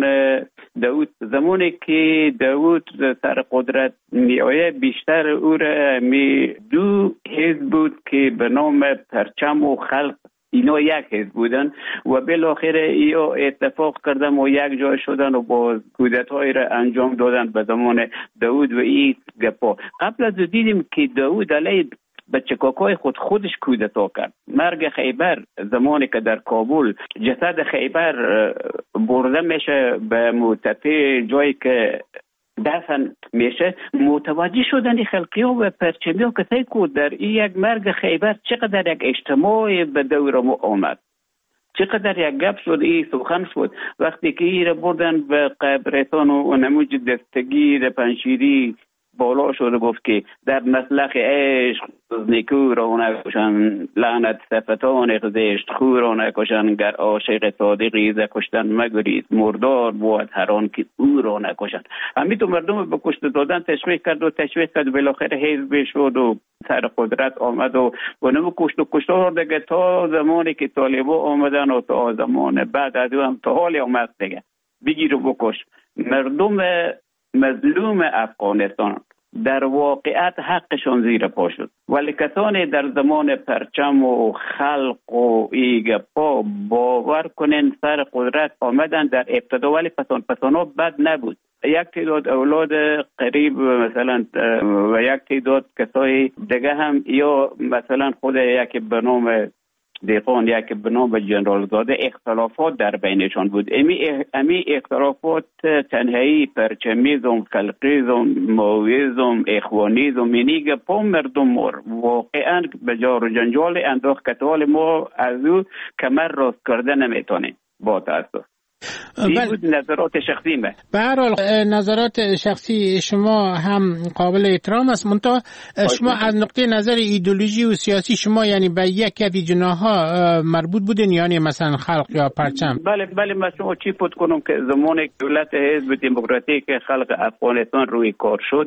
زمانی که داوود سر قدرت می آید، بیشتر او را دو حزب بود که به نام پرچم و خلق، اینا یک حزب بودن و بالاخره اینا اتفاق کردن و یک جای شدن و با کودتایی را انجام دادن به زمان داوود و این گپا. قبل از دیدیم که داوود علیه بچکاکای خودش کودتا کرد. مرگ خیبر، زمانی که در کابل جسد خیبر برده میشه به مرتفع جایی که دفن میشه، متوجه شدن خلقی ها و پرچمی ها کسایی که در این یک مرگ خیبر چقدر یک اجتماع به دور ما آمد، چقدر یک گپ شد، این سخن شد. وقتی که این را بردن به قبرستان و نموج دستگیر پنشیری بالا شده گفت که در مسلخ عشق نیکو را نکشن، لعنت صفتان زشت خو را نکشن، گر عاشق صادقی ز کشتن مگریز، مردار بود هر آن که او را نکشن. همین مردم به کشته دادن تشویق کرد بالاخره حزب شد و سر قدرت آمد و نمو کشتار دیگه تا زمانی که طالبا آمدن و تا زمان بعد از هم تا حالی آمد دیگه بگیر و بکش. مردم مظلوم افغانستان در واقعیت حقشان زیر پا شد، ولی کسانی در زمان پرچم و خلق و ایگپا باور کنن سر قدرت آمدن در ابتدا، ولی پسانا بد نبود. یک تعداد اولاد قریب مثلا و یک تعداد کسای دیگه هم، یا مثلا خود یک به نام دیقان، یک به نام جنرال زاده، اختلافات در بینشان بود. امی اختلافات تنهایی پرچمیزم، خلقیزم، ماویزم، اخوانیزم، منیگه پا مردم واقعا به جار و جنجال انداخت که حال ما از او کمر راست کرده نمیتونیم با تاسف. این بود نظرات شخصی من. به هر حال نظرات شخصی شما هم قابل احترام است، منتها شما از نقطه نظر ایدئولوژی و سیاسی شما یعنی به یک از جناح‌ها مربوط بودین، یعنی مثلا خلق یا پرچم؟ بله من شما چی پود کنم که زمان دولت حزب دموکراتیک خلق افغانستان روی کار شد،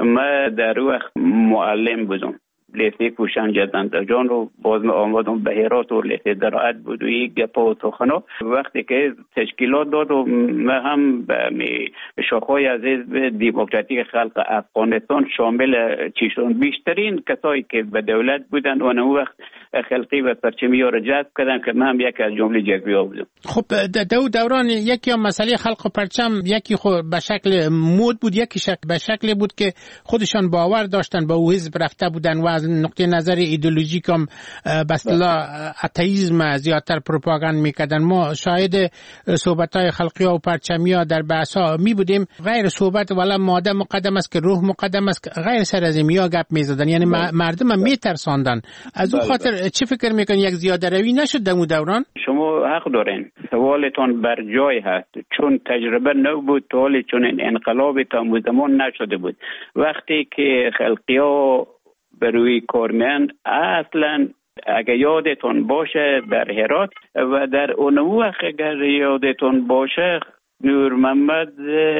من در وقت معلم بودم، لیسه کوشن جدند جان رو باز می آمدم به هرات و لیسه درائت بود و یک گپا و تخنا. وقتی که تشکیلات داد و من هم به شاخهای از حزب دموکراتیک خلق افغانستان شامل چیشون بیشترین کسایی که به دولت بودن و اون وقت خلقی و پرچمی ها را جذب کردن که من هم یک از جمله جذبی ها بودم. خب دوران یکی هم مسئله خلق و پرچم یکی خود به شکل مود بود، یکی به شکل بود که خودشان باور داشتن با او حزب رفته بودن و از نقطه نظر ایدئولوژیک هم به اصطلاح اتئیسم زیادتر پروپاگاند میکردن. ما شاهد صحبت‌های خلقی‌ها و پرچمی‌ها در بحث‌ها می بودیم، غیر صحبت ولی ماده مقدم است که روح مقدم است، غیر سرزمی‌ها گپ می‌زدن، یعنی مردم هم می‌ترساندن. از اون خاطر چی فکر می‌کنید یک زیاده روی نشد در اون دوران؟ شما حق دارین، سوالتون بر جای هست، چون تجربه نبود تا حالی، چون این انقلاب تا زمان نشده بود. وقتی که خلقی‌ها به روی کار میان، اصلا اگر یادتون باشه در هرات و در اون وقت اگر یادتون باشه نور محمد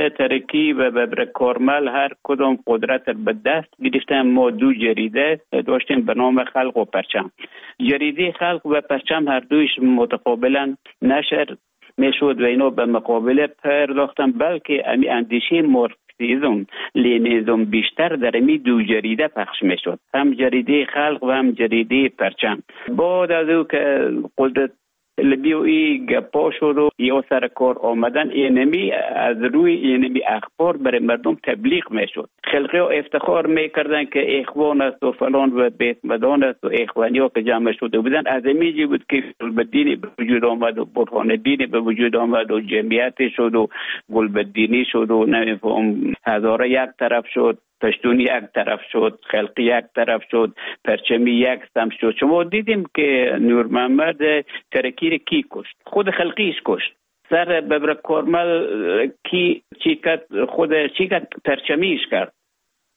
ترکی و ببر کارمل هر کدام قدرت به دست گرفتن. ما دو جریده داشتیم به نام خلق و پرچم. جریده خلق و پرچم هر دویش متقابلا نشر میشد و اینا به مقابله پرداختن، بلکه امی اندیشه مارکسیسم لنینیسم بیشتر در امی دو جریده پخش میشد، هم جریده خلق و هم جریده پرچم. بعد از او که قدرت لبیوی گپا شد و یا سر کار آمدن، اینمی از روی اینمی اخبار برای مردم تبلیغ میشد. خلقی ها افتخار میکردن که اخوان است و فلان و بیت مدان است و اخوانی ها که جمع شده بودن. از امیجی بود که گلبدینی به وجود آمد و برهان دینی به وجود آمد و جمعیت شد و گلبدینی شد و نمیفهم هزاره یک طرف شد، پشتونی یک طرف شد، خلقی یک طرف شد، پرچمی یک سمت شد. شما دیدیم که نور محمد ترکی کی کشت؟ خود خلقیش کشت. سر ببر کارمل کی چی کرد؟ خود چی کرد؟ پرچمیش کرد.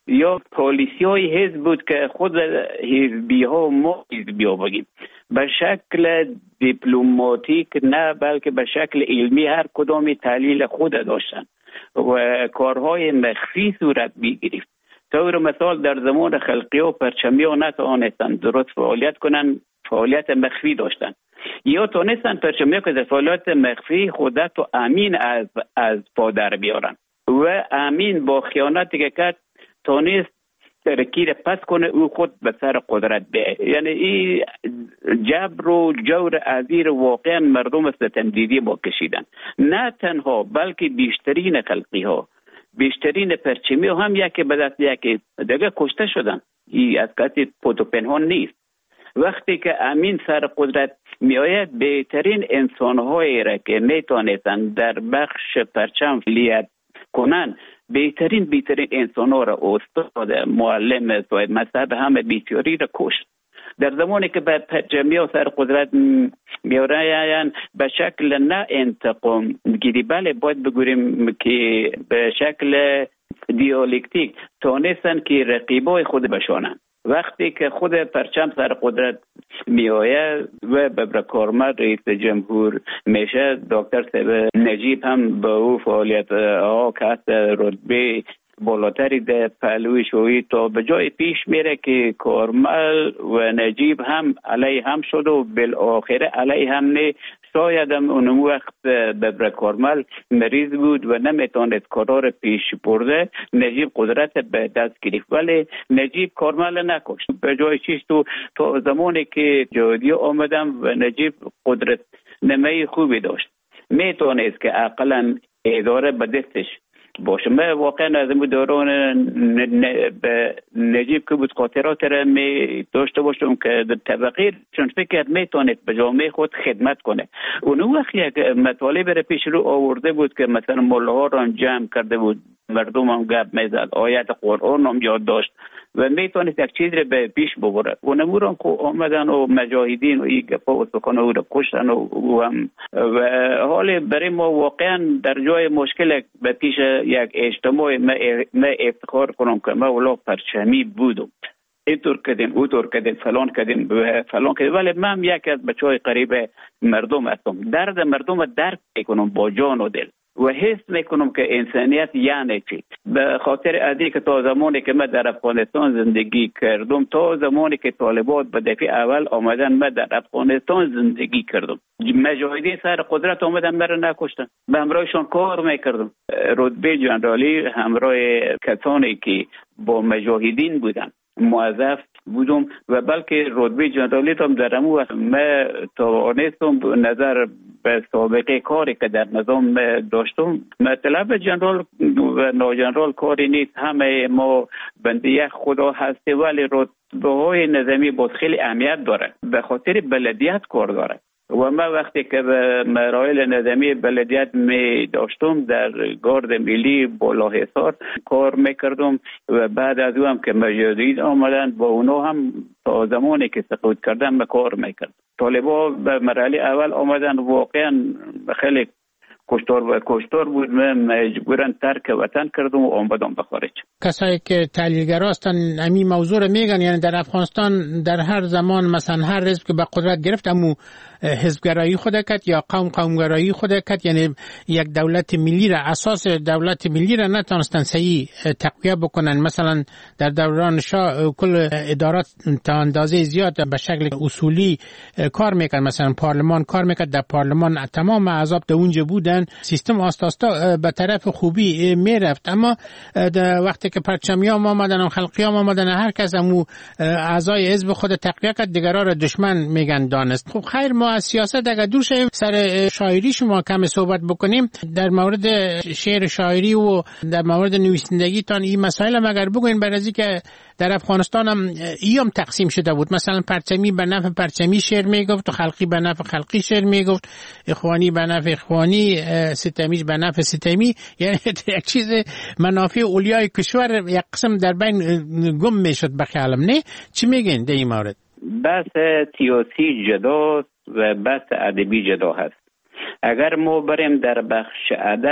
یا پالیسی های حزب بود که خود حزبی ها ما حزبی ها بگیم به شکل دیپلماتیک نه بلکه به شکل علمی هر کدام تحلیل خود داشتن و کارهای مخفی صورت می‌گرفت. طور مثال در زمان خلقی و پرچمی ها نتوانستند درست فعالیت کنند، فعالیت مخفی داشتند یا تونستند پرچمی ها که در فعالیت مخفی خودت و امین از پا در بیارن و امین با خیانتی که کرد تونست ترکیر پس کنه او خود به سر قدرت بیه. یعنی این جبر و جور عزیر واقعا مردم ستمدیدی با کشیدن، نه تنها بلکه بیشترین خلقی ها بیشترین پرچمی ها هم یکی به دست یکی دیگه کشته شدن. این از کسی پتو پنهان نیست. وقتی که امین سر قدرت می آید بهترین انسان هایی را که می تانستند در بخش پرچم فعالیت کنند، بهترین انسان ها را استاد معلم صاحب مذهب همه بیچاری را کشت. در زمانی که به پرچمی ها سر قدرت می آیند به شکل نه انتقام گیری، بله باید بگوییم که به شکل دیالکتیک تانستن که رقیبای خود بشانند. وقتی که خود پرچم سر قدرت می آید و ببرکارمد رئیس جمهور میشه، دکتر صاحب نجیب هم به او فعالیت ها که هست رتبه بالاتری در پهلوی شویی تا به جای پیش میره که کارمل و نجیب هم علیه هم شد و بالاخره علیه هم نه. شاید هم اون وقت ببرکارمل مریض بود و نمیتواند کارا پیش برده، نجیب قدرت به دست گرفت ولی نجیب کارمل نکشت. به جای چیز تو زمانی که جهادی آمدم و نجیب قدرت نمای خوبی داشت، میتونست که اقلا اداره به دستش باشه. من واقعا از این دوران نجیب که بود خاطرات را می داشته باشم که در طبقه چون فکر میتونید به جامعه خود خدمت کنه. اون وقت یک مطالب را پیش رو آورده بود که مثلا مولاها را جمع کرده بود، مردم هم گپ میزد، آیت قرآن هم یاد داشت و میتونید یک چیز را به پیش ببره. و نموران که آمدن و مجاهدین و این گپا و سخن او را کشتن و حال برای ما واقعا در جای مشکل به پیش یک اجتماع ما افتخار کنم که ما ولا پرچمی بودم، اینطور کردیم اوطور کردیم فلان کردیم ولی من یکی از بچهای قریب مردم هستم. درد مردم درک میکنم با جان و دل و حس میکنم که انسانیت یعنی چی. به خاطر ادی که تا زمانی که من در افغانستان زندگی کردم، تا زمانی که طالبان به دفعه اول آمدن من در افغانستان زندگی کردم، مجاهدین سر قدرت آمدن مرا نکشتن، به همراهشان کار میکردم. رتبه جنرالی همراه کسانی که با مجاهدین بودن موظف بودم و بلکه رتبه جنرالی هم در امو وقت من توانستم نظر به سابقه کاری که در نظام داشتم، مطلب جنرال و ناجنرال کاری نیست، همه ما بنده خدا هستی ولی رتبه های نظامی باز خیلی اهمیت داره، به خاطر بلدیت کار داره. و من وقتی که به مراحل نظامی بلدیت می داشتم در گارد ملی بالاحصار کار میکردم و بعد از او هم که مجاهدین آمدن با اونا هم تا زمانی که سقوط کردن کار میکرد. طالبا به مرحله اول آمدن واقعا خیلی کشتار بود، من مجبورن ترک وطن کردم و آمدم به خارج. کسایی که تحلیلگرا هستن همین موضوع رو میگن، یعنی در افغانستان در هر زمان مثلا هر حزب که به قدرت گرفت امو حزبگرایی خود کرد یا قومگرایی خود کرد، یعنی یک دولت ملی را اساس دولت ملی را نتونستن صحیح تقویت بکنن. مثلا در دوران شاه کل ادارات تا اندازه زیاد به شکل اصولی کار میکرد، مثلا پارلمان کار میکرد، در پارلمان تمام اعضا در اونجا بودن، سیستم آستاستا به طرف خوبی میرفت. اما وقتی که پرچمیام آمدن و خلقیام آمدن، هر کس امو اعضای حزب خود تقویت کرد، دیگران را دشمن میگن دانست. خب خیر، ما از سیاست اگر دور شیم سر شاعری شما کم صحبت بکنیم، در مورد شعر شاعری و در مورد نویسندگی تان این مسائل هم اگر بگوین، برای که در افغانستان هم ایام تقسیم شده بود، مثلا پرچمی به نفع پرچمی شعر میگفت و خلقی به نفع خلقی شعر میگفت، اخوانی به نفع اخوانی، ستمیش به نفع ستمی، یعنی یک چیز منافع اولیای کشور یک قسم در بین گم میشد به خیالم. نه چی میگین در این مورد؟ بحث سیاسی جداست و بحث ادبی جدا هست. اگر ما بریم در بخش ادب،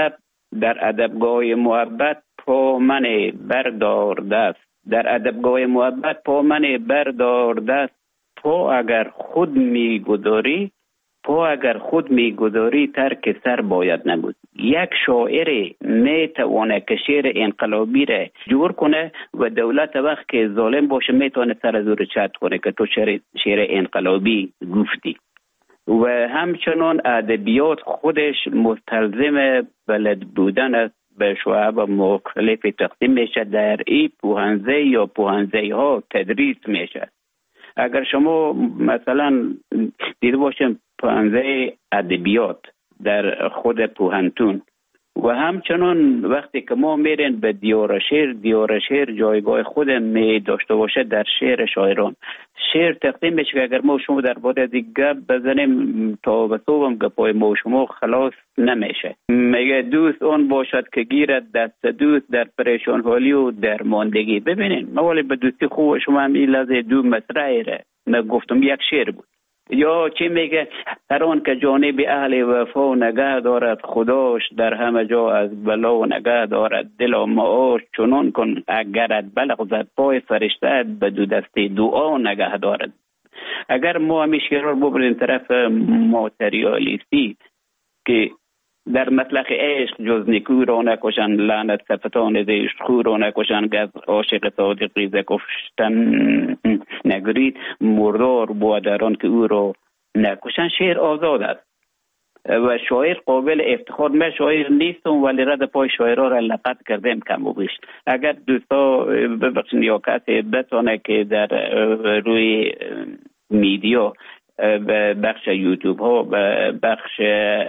در ادبگاه محبت پا من بردار دست، در ادبگاه محبت پا من بردار دست. پا اگر خود میگذاری، پا اگر خود میگذاری ترک سر باید نبود. یک شاعر میتونه که شعر انقلابی را جور کنه و دولت وقت که ظالم باشه میتونه سر از او رو چت کنه که تو شعر انقلابی گفتی. و همچنان ادبیات خودش مستلزم بلد بودن است، به شعب مختلف تقسیم میشه، در این پوهنزه یا پوهنزه ها تدریس میشه. اگر شما مثلا دیده باشین پوهنزه ادبیات در خود پوهنتون و همچنان وقتی که ما میرین به دیار شعر جایگاه خود می داشته باشه در شعر شاعران. شعر تقسیم میشه که اگر ما شما در باره دیگه بزنیم تا به صبحم گپای ما شما خلاص نمیشه. میگه دوست اون باشد که گیرد دست دوست در پریشان حالی و در ماندگی. ببینین مولی به دوستی خوب شما هم این لحظه دو مصرعی را من گفتم یک شعر بود. یا چی میگه هر آن که جانب اهل وفا نگه دارد خداش در همه جا از بلا نگه دارد. دل معاش چنان کن اگرت بلغزد پای فرشته به دو دسته دعا نگه دارد. اگر ما همیشه رو ببریم طرف ماتریالیستی که در مطلق عشق جز نیکو را نکشن، لعنت صفتان زشت خو را نکشن، گز عاشق صادقی ز کشتن نگرید، مردار بودران که او را نکشن. شعر آزاد است و شاعر قابل افتخار. من شاعر نیستم ولی رد پای شاعرها را لقط کردم کم و بیش. اگر دوستا ببخشید یا کسی بتونه که در روی میدیا بخش یوتیوب ها بخش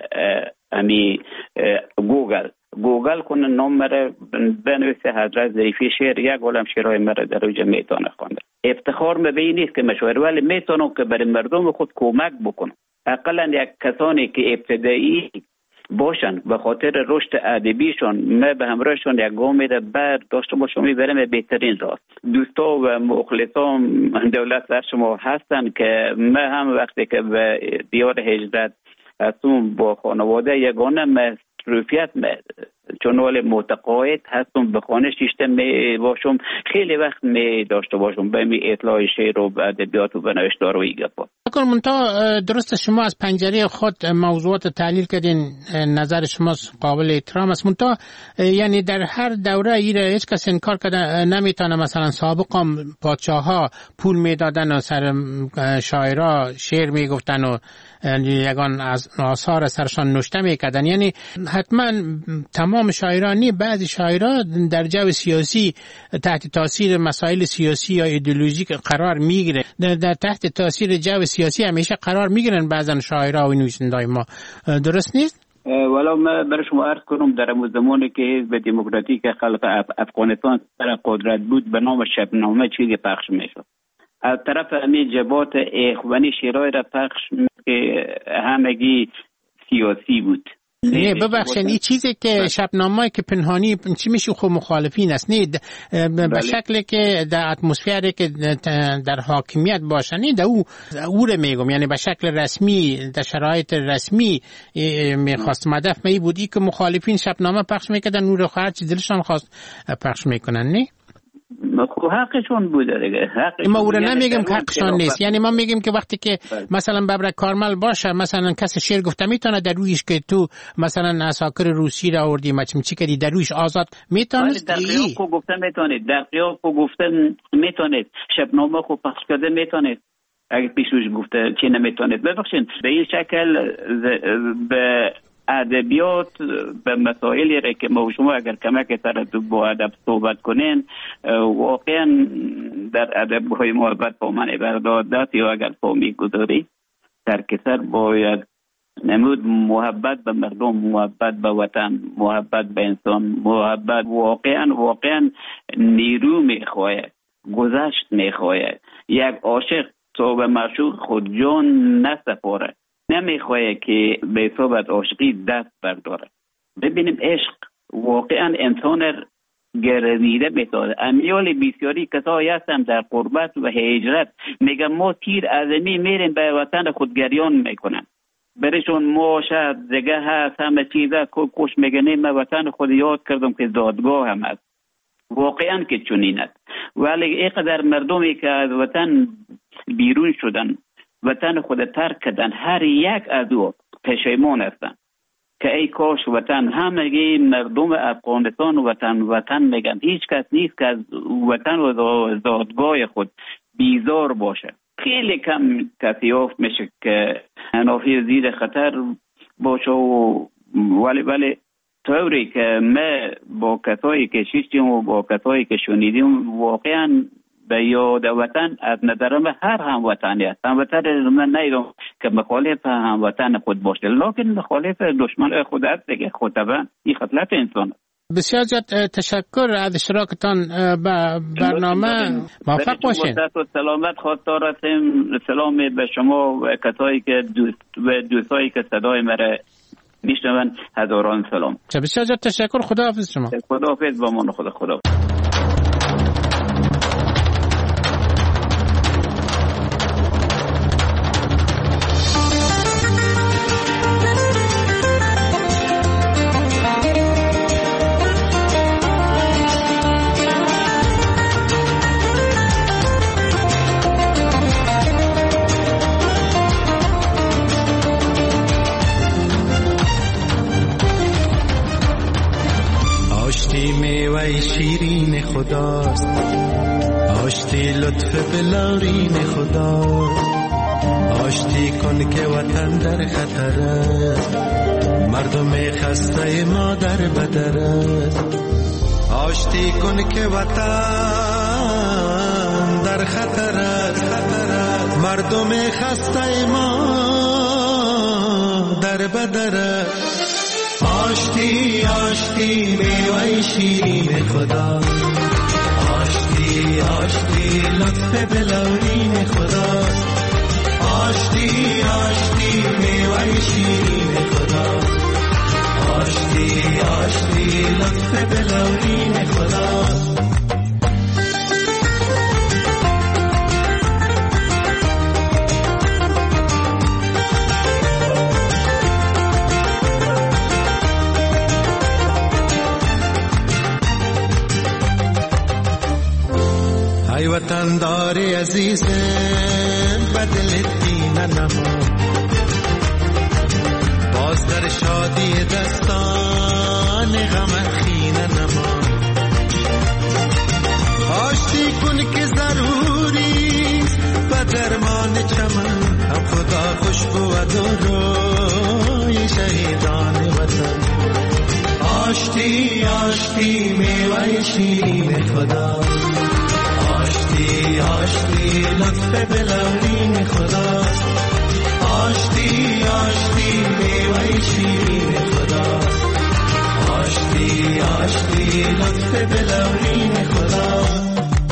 گوگل کنه نام مره بنویسه حضرت ظریفی شعر، یک عالم شعرهای مره در اوجه میتونه خونده. افتخار مبین نیست که مشاعر ولی میتونم که برای مردم خود کمک بکنم. اقلا یک کسانی که ابتدایی باشن به خاطر رشد ادبیشون من به همراهشون یک گام میده بعد داشته باشم میبرم بهترین راست. دوستا و مخلصان دولت در شما هستن که من هم وقتی که به دیار هجرت هستم با خانواده یگانه مصروفیت چون ولی متقاعد هستم به خانه شیشته می باشم، خیلی وقت می داشته باشم به می اطلاع شعر و ادبیات و نوشتار و ایگفا. اگر منتها درست شما از پنجره خود موضوعات تحلیل کردین، نظر شما قابل احترام است، منتها یعنی در هر دوره ایره هیچ کس انکار کرده نمیتونه مثلا سابقا پادشاه ها پول میدادن و سر شاعرها شعر میگفتن و یگان از آثار سرشان نوشته میکردن. یعنی حتما تمام شاعرانی، بعضی شاعرها در جو سیاسی تحت تاثیر مسائل سیاسی یا ایدئولوژیک قرار میگیره، در تحت تاثیر جو سیاسی همیشه قرار میگیرن بعضن شاعرها و نویسنده‌های ما. درست نیست؟ ولی من برای شما عرض کنم در زمانی که حزب دموکراتیک خلق افغانستان سر قدرت بود به نام شبنامه چیزی پخش میشد. از طرف همین جبهات اخوانی شعرهای را پخش که همگی سیاسی بود. نه ببخشید این چیزی که شبنامه‌ای که پنهانی چی میشه خود مخالفین است، نه به شکلی که در اتمسفری که در حاکمیت باشه، نه در او رو میگم، یعنی به شکل رسمی در شرایط رسمی میخواست هدف می بودی که مخالفین شبنامه پخش میکردن، او رو هر چی دلشان خواست پخش میکنن. نه خب حقشون بوده دیگه. ما او رو نمیگم که حقشان نیست، یعنی ما میگیم که وقتی که مثلا ببرک کارمل باشه، مثلا کسی شعر گفته میتونه در رویش که تو مثلا عساکر روسی را آوردی چی کردی در رویش آزاد میتونه. در قیاب کو گفته میتونید، در قیاب کو گفته میتونید، شبنامه خو پخش کرده میتونید، اگه پیشوش گفته چی نمیتونید. ببخشید به این شکل به ادبیات به مسائلی را که ما شما اگر کمک سر با ادب صحبت کنین، واقعا در ادب‌های محبت با من بردادت یا اگر پا میگذاری در کسر باید نمود محبت به مردم، محبت به وطن، محبت به انسان، محبت واقعا نیرو میخواهد، گذشت میخواهد. یک عاشق تو به معشوق خود جان نسپاره، نمیخواه که به صحبت عاشقی دست برداره. ببینیم عشق واقعا انسان گردیده میتونه. امیال بسیاری کسایی هستن در قربت و هجرت میگن ما تیر ازمی میریم به وطن خود گریان میکنن. برایشون موشه دیگه هست، همه چیزه کوش میگنه. من وطن خود یاد کردم که دادگاه هم هست، واقعا که چنین است. ولی اینقدر مردمی که از وطن بیرون شدن، وطن خود ترک کردن، هر یک از او پشیمان هستن که ای کاش وطن، همگی مردم افغانستان وطن میگن، هیچ کس نیست که از وطن و دادگاه خود بیزار باشه. خیلی کم کسی یافت میشه که نافی زیر خطر باشه ولی طوری که ما با کسایی که شیشتیم و با کسایی که شنیدیم واقعا به یاد وطن از نظر من هر هموطنی است. هموطن من نیدم که مخالف هموطن خود باشه، لکن مخالف دشمن خود است دیگه. خود طبعا این خصلت انسان. بسیار زیاد تشکر از اشتراکتان به برنامه. موفق باشین. و سلامت خواستار هستیم. سلام به شما و کسایی که دوستایی که صدای مرا میشنون، هزاران سلام. بسیار زیاد تشکر. خداحافظ شما. خداحافظ با من. خدا. شیرین خداست، آشتی لطف بلارین خداست. آشتی کن که وطن در خطر است، مردم خسته ما در بدر است. آشتی کن که وطن در خطر است، مردم خسته ما در بدر است. آشتی آشتی میوه شیرین خدا، آشتی آشتی لطف بلورین خدا. آشتی آشتی میوه شیرین خدا، آشتی آشتی لطف بلورین خدا. ای وطن داری عزیزم بدل دین نما، باز در شادی دستان غم خین نما. آشتی کن که ضروری و درمان چمن، هم خدا خوشبو و روی شهیدان وطن. آشتی آشتی میوه شیرین خدا، آشتی آشتی لطف بلورین خدا. آشتی آشتی میوه شیرین خدا، آشتی آشتی لطف بلورین خدا.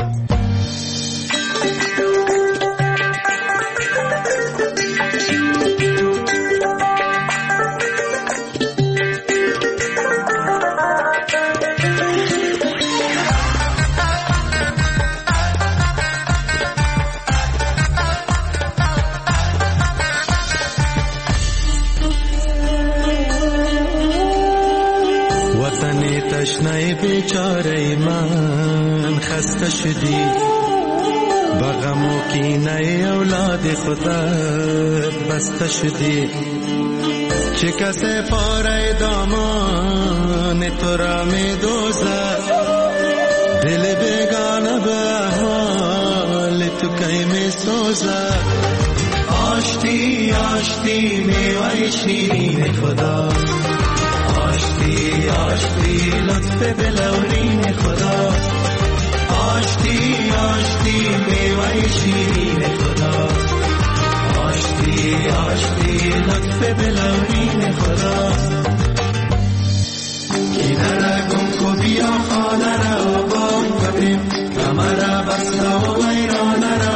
تشنه بیچاره من خسته شدی، بغم و کینه اولاد خودت بسته شدی. چه کسی پاره دامان تو را می دوزد، دل بیگانه به حال تو کی می سوزد. آشتی آشتی میوه شیرین خدا، آشتی آشتی لطف بلورین خدا. آشتی آشتی میوه شیرین خدا، آشتی آشتی لطف بلورین خدا. کینه گم کو بیا خانه را آباد کنیم، غم را بسته و ویرانه را